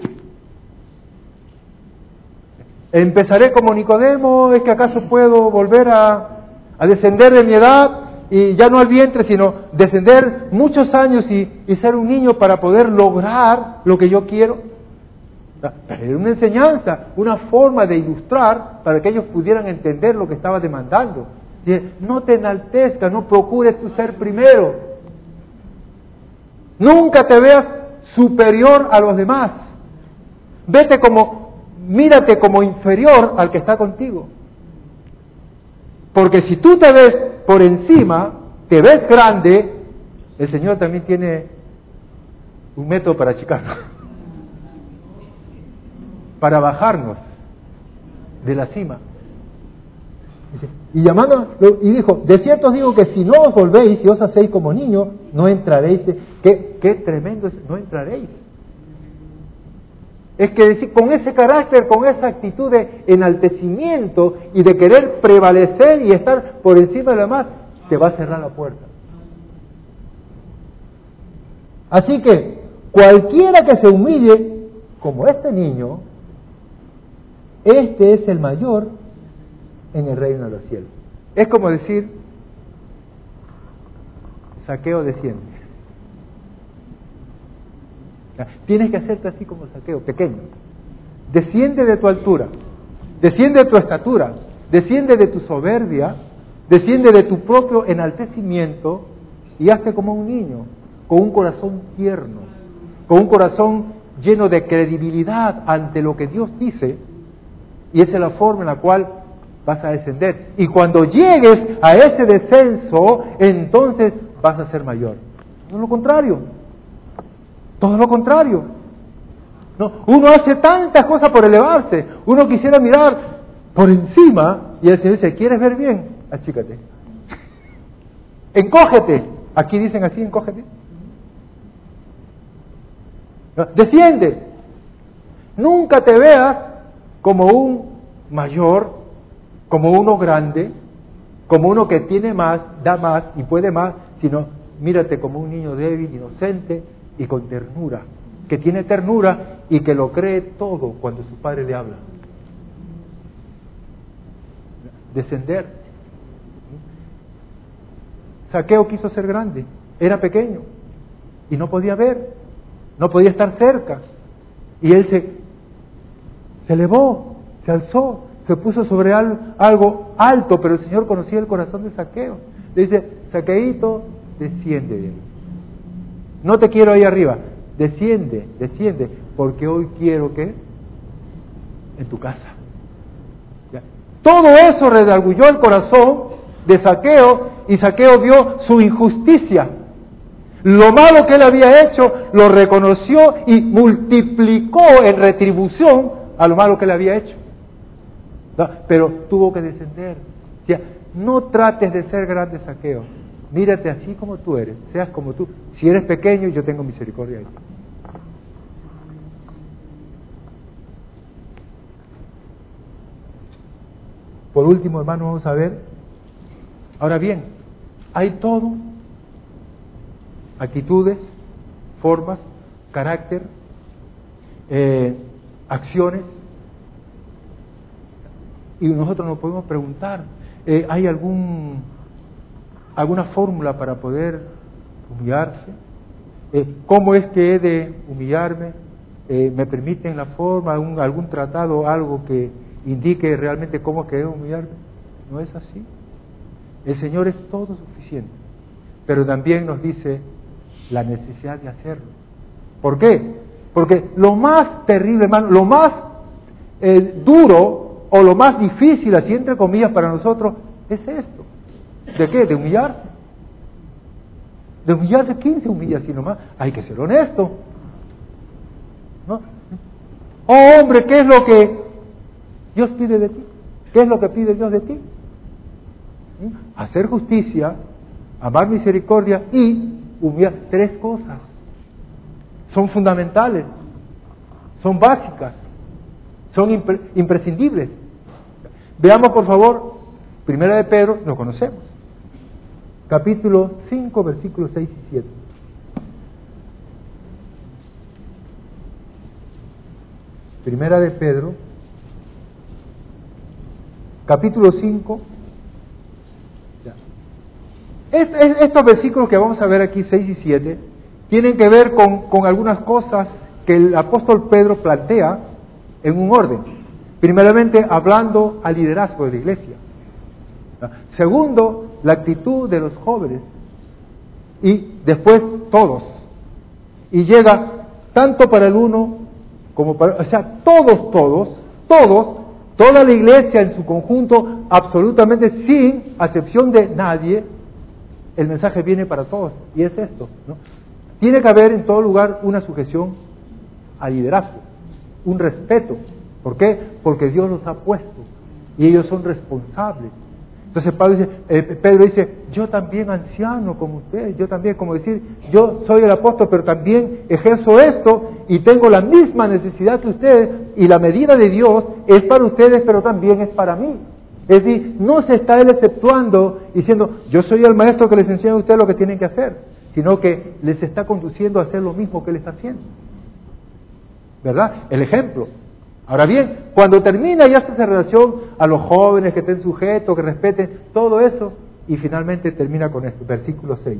Empezaré como Nicodemo, ¿es que acaso puedo volver a, a descender de mi edad y ya no al vientre, sino descender muchos años y, y ser un niño para poder lograr lo que yo quiero? Era una enseñanza, una forma de ilustrar para que ellos pudieran entender lo que estaba demandando. Dice, no te enaltezcas, no procures tu ser primero. Nunca te veas superior a los demás. Vete como, mírate como inferior al que está contigo. Porque si tú te ves por encima, te ves grande, el Señor también tiene un método para achicarnos, para bajarnos de la cima. Y llamando, y dijo, de cierto os digo que si no os volvéis y os hacéis como niños, no entraréis. Qué, qué tremendo es, no entraréis. Es que decir, con ese carácter, con esa actitud de enaltecimiento y de querer prevalecer y estar por encima de lo demás, te va a cerrar la puerta. Así que cualquiera que se humille como este niño, este es el mayor en el reino de los cielos. Es como decir, Saqueo desciende. Tienes que hacerte así como Saqueo, pequeño. Desciende de tu altura, desciende de tu estatura, desciende de tu soberbia, desciende de tu propio enaltecimiento y hazte como un niño, con un corazón tierno, con un corazón lleno de credibilidad ante lo que Dios dice, y esa es la forma en la cual vas a descender. Y cuando llegues a ese descenso, entonces vas a ser mayor. Todo lo contrario. Todo lo contrario. No, uno hace tantas cosas por elevarse. Uno quisiera mirar por encima y el Señor dice, ¿quieres ver bien? Achícate. Encógete. Aquí dicen así, encógete. No, desciende. Nunca te veas como un mayor, como uno grande, como uno que tiene más, da más y puede más, sino mírate como un niño débil, inocente y con ternura, que tiene ternura y que lo cree todo cuando su padre le habla. Descender. Zaqueo quiso ser grande, era pequeño y no podía ver, no podía estar cerca, y él se, se elevó, se alzó, se puso sobre al, algo alto, pero el Señor conocía el corazón de Zaqueo. Le dice, Zaqueíto, desciende de mí. No te quiero ahí arriba, desciende, desciende, porque hoy quiero que en tu casa. ¿Ya? Todo eso redarguyó el corazón de Zaqueo, y Zaqueo vio su injusticia. Lo malo que él había hecho, lo reconoció y multiplicó en retribución a lo malo que él había hecho. ¿No? Pero tuvo que descender. O sea, no trates de ser grande, Zaqueo. Mírate así como tú eres, seas como tú. Si eres pequeño, yo tengo misericordia de ti. Por último, hermano, vamos a ver. Ahora bien, hay todo: actitudes, formas, carácter, eh, acciones. Y nosotros nos podemos preguntar, eh, ¿hay algún alguna fórmula para poder humillarse? Eh, ¿Cómo es que he de humillarme? Eh, ¿Me permiten la forma, algún, algún tratado, algo que indique realmente cómo es que debo humillarme? No es así. El Señor es todo suficiente, pero también nos dice la necesidad de hacerlo. ¿Por qué? Porque lo más terrible, hermano, lo más eh, duro o lo más difícil, así entre comillas, para nosotros, es esto. ¿De qué? De humillarse. De humillarse. ¿Quién se humilla así nomás? Hay que ser honesto, ¿no? Oh, hombre, ¿qué es lo que Dios pide de ti? ¿Qué es lo que pide Dios de ti? ¿Sí? Hacer justicia, amar misericordia y humillar. Tres cosas. Son fundamentales, son básicas, son impre- imprescindibles. Veamos, por favor, Primera de Pedro, lo conocemos. Capítulo cinco, versículos seis y siete. Primera de Pedro, capítulo cinco. Es, es, estos versículos que vamos a ver aquí, seis y siete, tienen que ver con, con algunas cosas que el apóstol Pedro plantea en un orden. Primeramente, hablando al liderazgo de la iglesia. Segundo, la actitud de los jóvenes. Y después, todos. Y llega tanto para el uno como para... O sea, todos, todos, todos, toda la iglesia en su conjunto, absolutamente sin acepción de nadie, el mensaje viene para todos. Y es esto, ¿no? Tiene que haber en todo lugar una sujeción al liderazgo, un respeto. ¿Por qué? Porque Dios los ha puesto y ellos son responsables. Entonces Pablo dice, eh, Pedro dice, yo también anciano como ustedes, yo también, como decir, yo soy el apóstol, pero también ejerzo esto y tengo la misma necesidad que ustedes, y la medida de Dios es para ustedes, pero también es para mí. Es decir, no se está él exceptuando diciendo, yo soy el maestro que les enseña a ustedes lo que tienen que hacer, sino que les está conduciendo a hacer lo mismo que él está haciendo. ¿Verdad? El ejemplo. Ahora bien, cuando termina y hace esa relación a los jóvenes que estén sujetos, que respeten, todo eso, y finalmente termina con esto, versículo seis.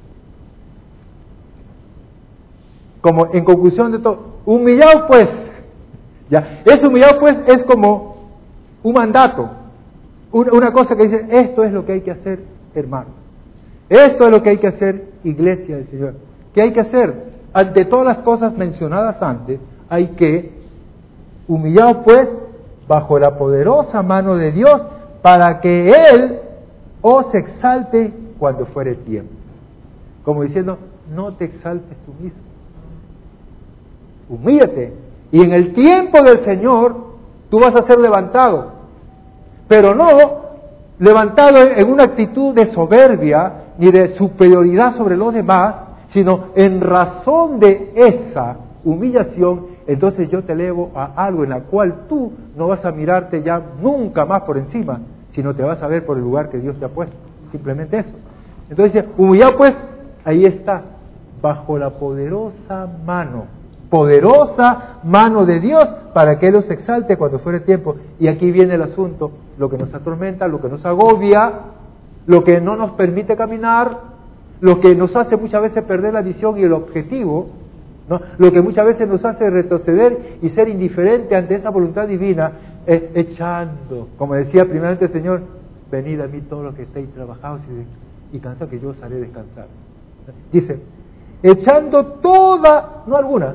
Como en conclusión de todo, humillado pues, ya, es humillado pues, es como un mandato, una cosa que dice, esto es lo que hay que hacer, hermano. Esto es lo que hay que hacer, iglesia del Señor. ¿Qué hay que hacer? ante todas las cosas mencionadas antes, hay que, humillaos pues bajo la poderosa mano de Dios, para que Él os exalte cuando fuere tiempo. Como diciendo, no te exaltes tú mismo. Humíllate. Y en el tiempo del Señor, tú vas a ser levantado. Pero no levantado en una actitud de soberbia, ni de superioridad sobre los demás, sino en razón de esa humillación, entonces yo te elevo a algo en la cual tú no vas a mirarte ya nunca más por encima, sino te vas a ver por el lugar que Dios te ha puesto. Simplemente eso. Entonces dice, humillado pues, ahí está, bajo la poderosa mano, poderosa mano de Dios, para que Él os exalte cuando fuere tiempo. Y aquí viene el asunto, lo que nos atormenta, lo que nos agobia, lo que no nos permite caminar, lo que nos hace muchas veces perder la visión y el objetivo, ¿no? Lo que muchas veces nos hace retroceder y ser indiferente ante esa voluntad divina, es echando, como decía primeramente el Señor, venid a mí todos los que estéis trabajados y, y cansados, que yo os haré descansar. Dice, echando toda, no alguna,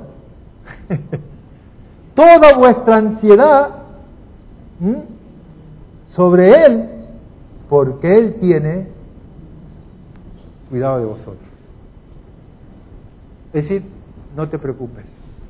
toda vuestra ansiedad ¿m? sobre Él, porque Él tiene cuidado de vosotros. Es decir, no te preocupes.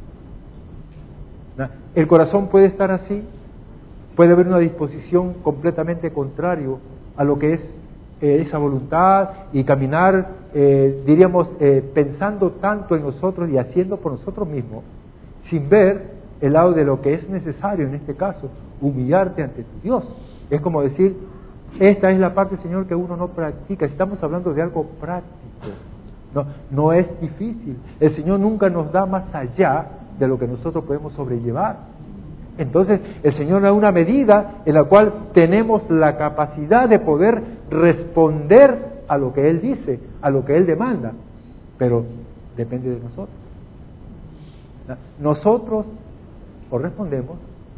¿No? El corazón puede estar así, puede haber una disposición completamente contrario a lo que es eh, esa voluntad y caminar, eh, diríamos, eh, pensando tanto en nosotros y haciendo por nosotros mismos, sin ver el lado de lo que es necesario en este caso, humillarte ante tu Dios. Es como decir, esta es la parte, Señor, que uno no practica. Estamos hablando de algo práctico. No, no es difícil. El Señor nunca nos da más allá de lo que nosotros podemos sobrellevar. Entonces, el Señor da una medida en la cual tenemos la capacidad de poder responder a lo que Él dice, a lo que Él demanda. Pero depende de nosotros. Nosotros o respondemos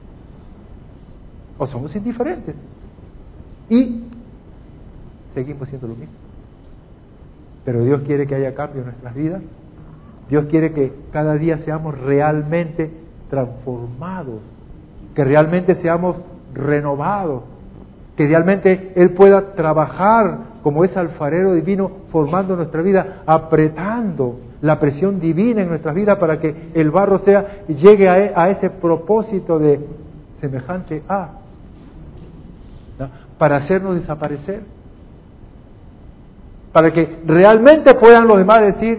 o somos indiferentes y seguimos siendo lo mismo. Pero Dios quiere que haya cambio en nuestras vidas. Dios quiere que cada día seamos realmente transformados, que realmente seamos renovados, que realmente Él pueda trabajar como ese alfarero divino formando nuestra vida, apretando la presión divina en nuestras vidas para que el barro sea llegue a, a ese propósito de semejante a, ¿no? Para hacernos desaparecer, para que realmente puedan los demás decir,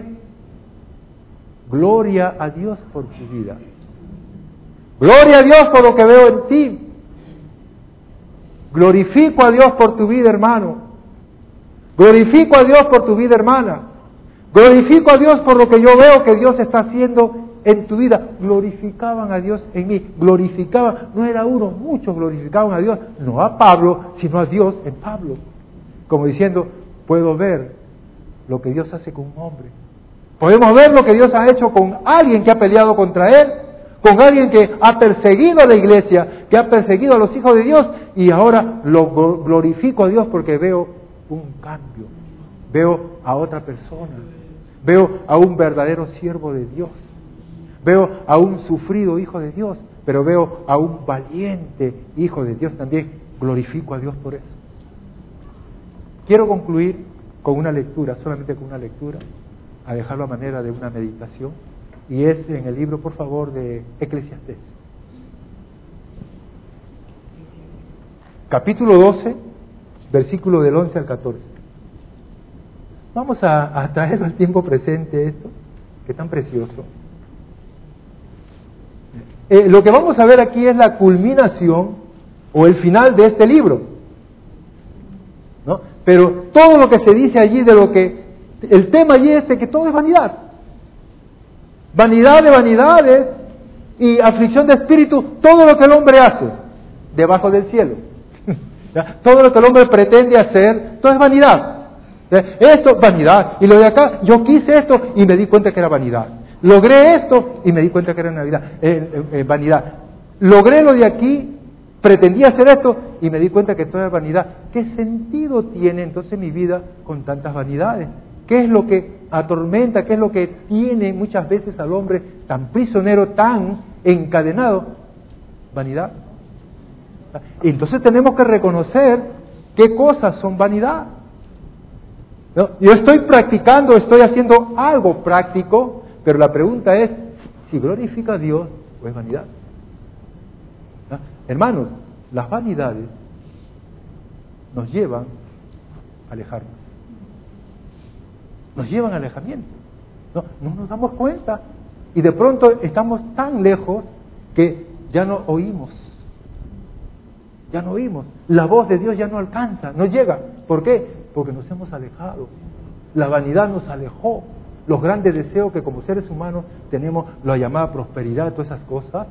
gloria a Dios por tu vida, gloria a Dios por lo que veo en ti, glorifico a Dios por tu vida, hermano, glorifico a Dios por tu vida, hermana, glorifico a Dios por lo que yo veo que Dios está haciendo en tu vida. Glorificaban a Dios en mí, glorificaban, no era uno, muchos glorificaban a Dios, no a Pablo, sino a Dios en Pablo, como diciendo, puedo ver lo que Dios hace con un hombre, podemos ver lo que Dios ha hecho con alguien que ha peleado contra Él, con alguien que ha perseguido a la iglesia, que ha perseguido a los hijos de Dios, y ahora lo glorifico a Dios porque veo un cambio, veo a otra persona, veo a un verdadero siervo de Dios, veo a un sufrido hijo de Dios, pero veo a un valiente hijo de Dios también. Glorifico a Dios por eso. Quiero concluir con una lectura, solamente con una lectura, a dejarlo a manera de una meditación, y es en el libro, por favor, de Eclesiastés, capítulo doce, versículo del once al catorce. Vamos a, a traerlo al tiempo presente esto, que es tan precioso. Eh, lo que vamos a ver aquí es la culminación o el final de este libro, ¿no? Pero todo lo que se dice allí, de lo que el tema allí es de que todo es vanidad, vanidad de vanidades y aflicción de espíritu, todo lo que el hombre hace debajo del cielo, todo lo que el hombre pretende hacer, todo es vanidad. Esto, vanidad, y lo de acá, yo quise esto y me di cuenta que era vanidad. Logré esto y me di cuenta que era Navidad, eh, eh, eh, vanidad. Logré lo de aquí, pretendí hacer esto y me di cuenta que todo era vanidad. ¿Qué sentido tiene entonces mi vida con tantas vanidades? ¿Qué es lo que atormenta? ¿Qué es lo que tiene muchas veces al hombre tan prisionero, tan encadenado? Vanidad. Entonces tenemos que reconocer qué cosas son vanidad. ¿No? Yo estoy practicando, estoy haciendo algo práctico, pero la pregunta es si glorifica a Dios o es vanidad. ¿No? Hermanos, las vanidades nos llevan a alejarnos. Nos llevan al alejamiento. No, no nos damos cuenta. Y de pronto estamos tan lejos que ya no oímos. Ya no oímos. La voz de Dios ya no alcanza, no llega. ¿Por qué? Porque nos hemos alejado. La vanidad nos alejó. Los grandes deseos que como seres humanos tenemos, la llamada prosperidad, todas esas cosas.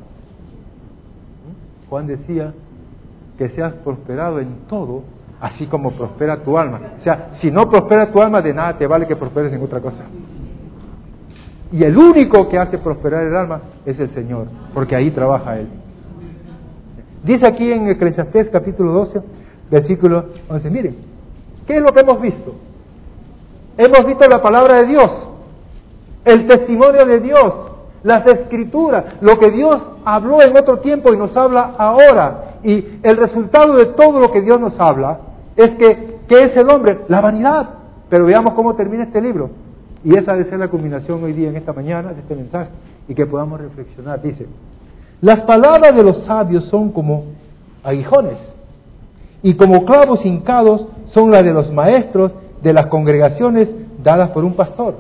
Juan decía que seas prosperado en todo, así como prospera tu alma. O sea, si no prospera tu alma, de nada te vale que prosperes en otra cosa. Y el único que hace prosperar el alma es el Señor, porque ahí trabaja Él. Dice aquí en Eclesiastés capítulo doce, versículo once, miren, ¿qué es lo que hemos visto? Hemos visto la palabra de Dios, el testimonio de Dios, las escrituras, lo que Dios habló en otro tiempo y nos habla ahora. Y el resultado de todo lo que Dios nos habla es que, ¿qué es el hombre? La vanidad. Pero veamos cómo termina este libro. Y esa ha de ser la culminación hoy día, en esta mañana, de este mensaje, y que podamos reflexionar. Dice, las palabras de los sabios son como aguijones, y como clavos hincados son las de los maestros de las congregaciones dadas por un pastor.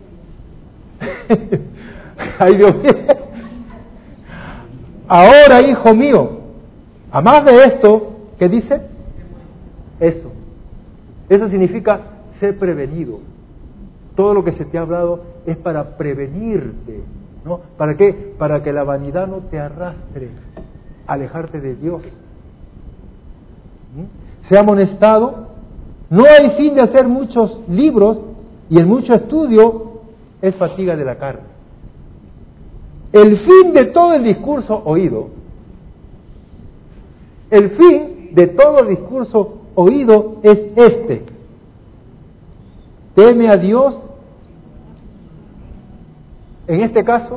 Ay, Dios mío. Ahora, hijo mío, a más de esto, ¿qué dice? Eso. Eso significa ser prevenido. Todo lo que se te ha hablado es para prevenirte, ¿no? ¿Para qué? Para que la vanidad no te arrastre, alejarte de Dios. ¿Mm? Se ha amonestado. No hay fin de hacer muchos libros y el mucho estudio es fatiga de la carne. El fin de todo el discurso oído, el fin de todo el discurso oído es este: teme a Dios, en este caso,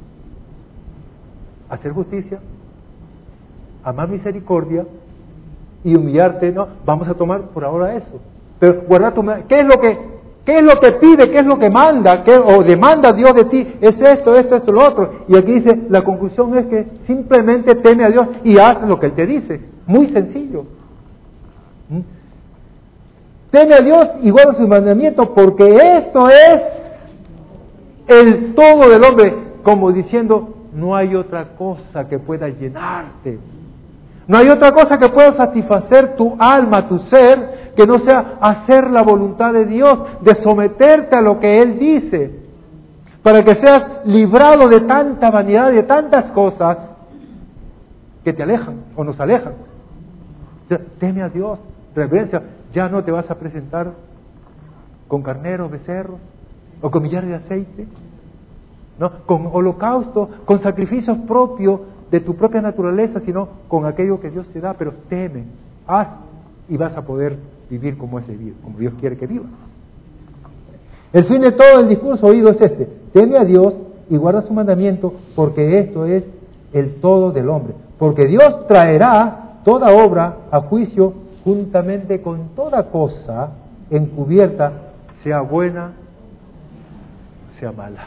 hacer justicia, amar misericordia y humillarte. No, vamos a tomar por ahora eso. Pero guarda tu, ¿qué es lo que qué es lo que pide, qué es lo que manda, qué o demanda Dios de ti? Es esto, esto, esto, lo otro. Y aquí dice, la conclusión es que simplemente teme a Dios y haz lo que Él te dice. Muy sencillo. ¿Mm? Teme a Dios y guarda sus mandamientos, porque esto es el todo del hombre, como diciendo, no hay otra cosa que pueda llenarte. No hay otra cosa que pueda satisfacer tu alma, tu ser, que no sea hacer la voluntad de Dios, de someterte a lo que Él dice, para que seas librado de tanta vanidad, de tantas cosas que te alejan o nos alejan. Teme a Dios, reverencia. Ya no te vas a presentar con carneros, becerros, o con millares de aceite, ¿no? Con holocausto, con sacrificios propios de tu propia naturaleza, sino con aquello que Dios te da. Pero teme, haz, y vas a poder vivir como es debido, como Dios quiere que vivas. El fin de todo el discurso oído es este: teme a Dios y guarda su mandamiento, porque esto es el todo del hombre. Porque Dios traerá toda obra a juicio juntamente con toda cosa encubierta, sea buena, sea mala.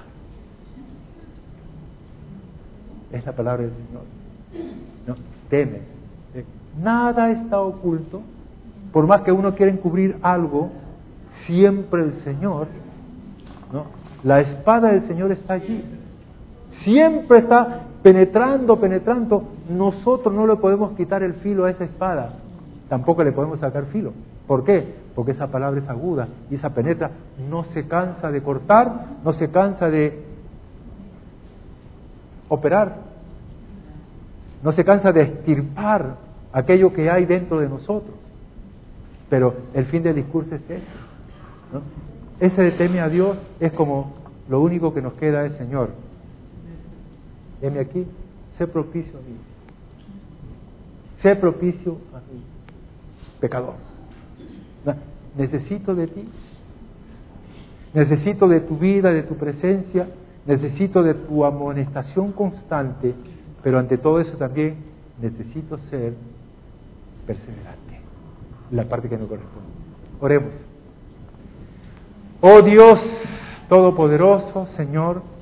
Es la palabra del Señor. No, teme. Nada está oculto. Por más que uno quiera encubrir algo, siempre el Señor, ¿no? La espada del Señor está allí. Siempre está penetrando, penetrando. Nosotros no le podemos quitar el filo a esa espada. Tampoco le podemos sacar filo. ¿Por qué? Porque esa palabra es aguda y esa penetra, no se cansa de cortar, no se cansa de operar, no se cansa de extirpar aquello que hay dentro de nosotros. Pero el fin del discurso es ese, ¿no? Ese de teme a Dios es como lo único que nos queda es: Señor, heme aquí, sé propicio a mí, sé propicio a mí, pecador. Necesito de ti. necesito de tu vida, de tu presencia, necesito de tu amonestación constante, pero ante todo eso también necesito ser perseverante, la parte que me corresponde. Oremos. Oh Dios Todopoderoso, Señor,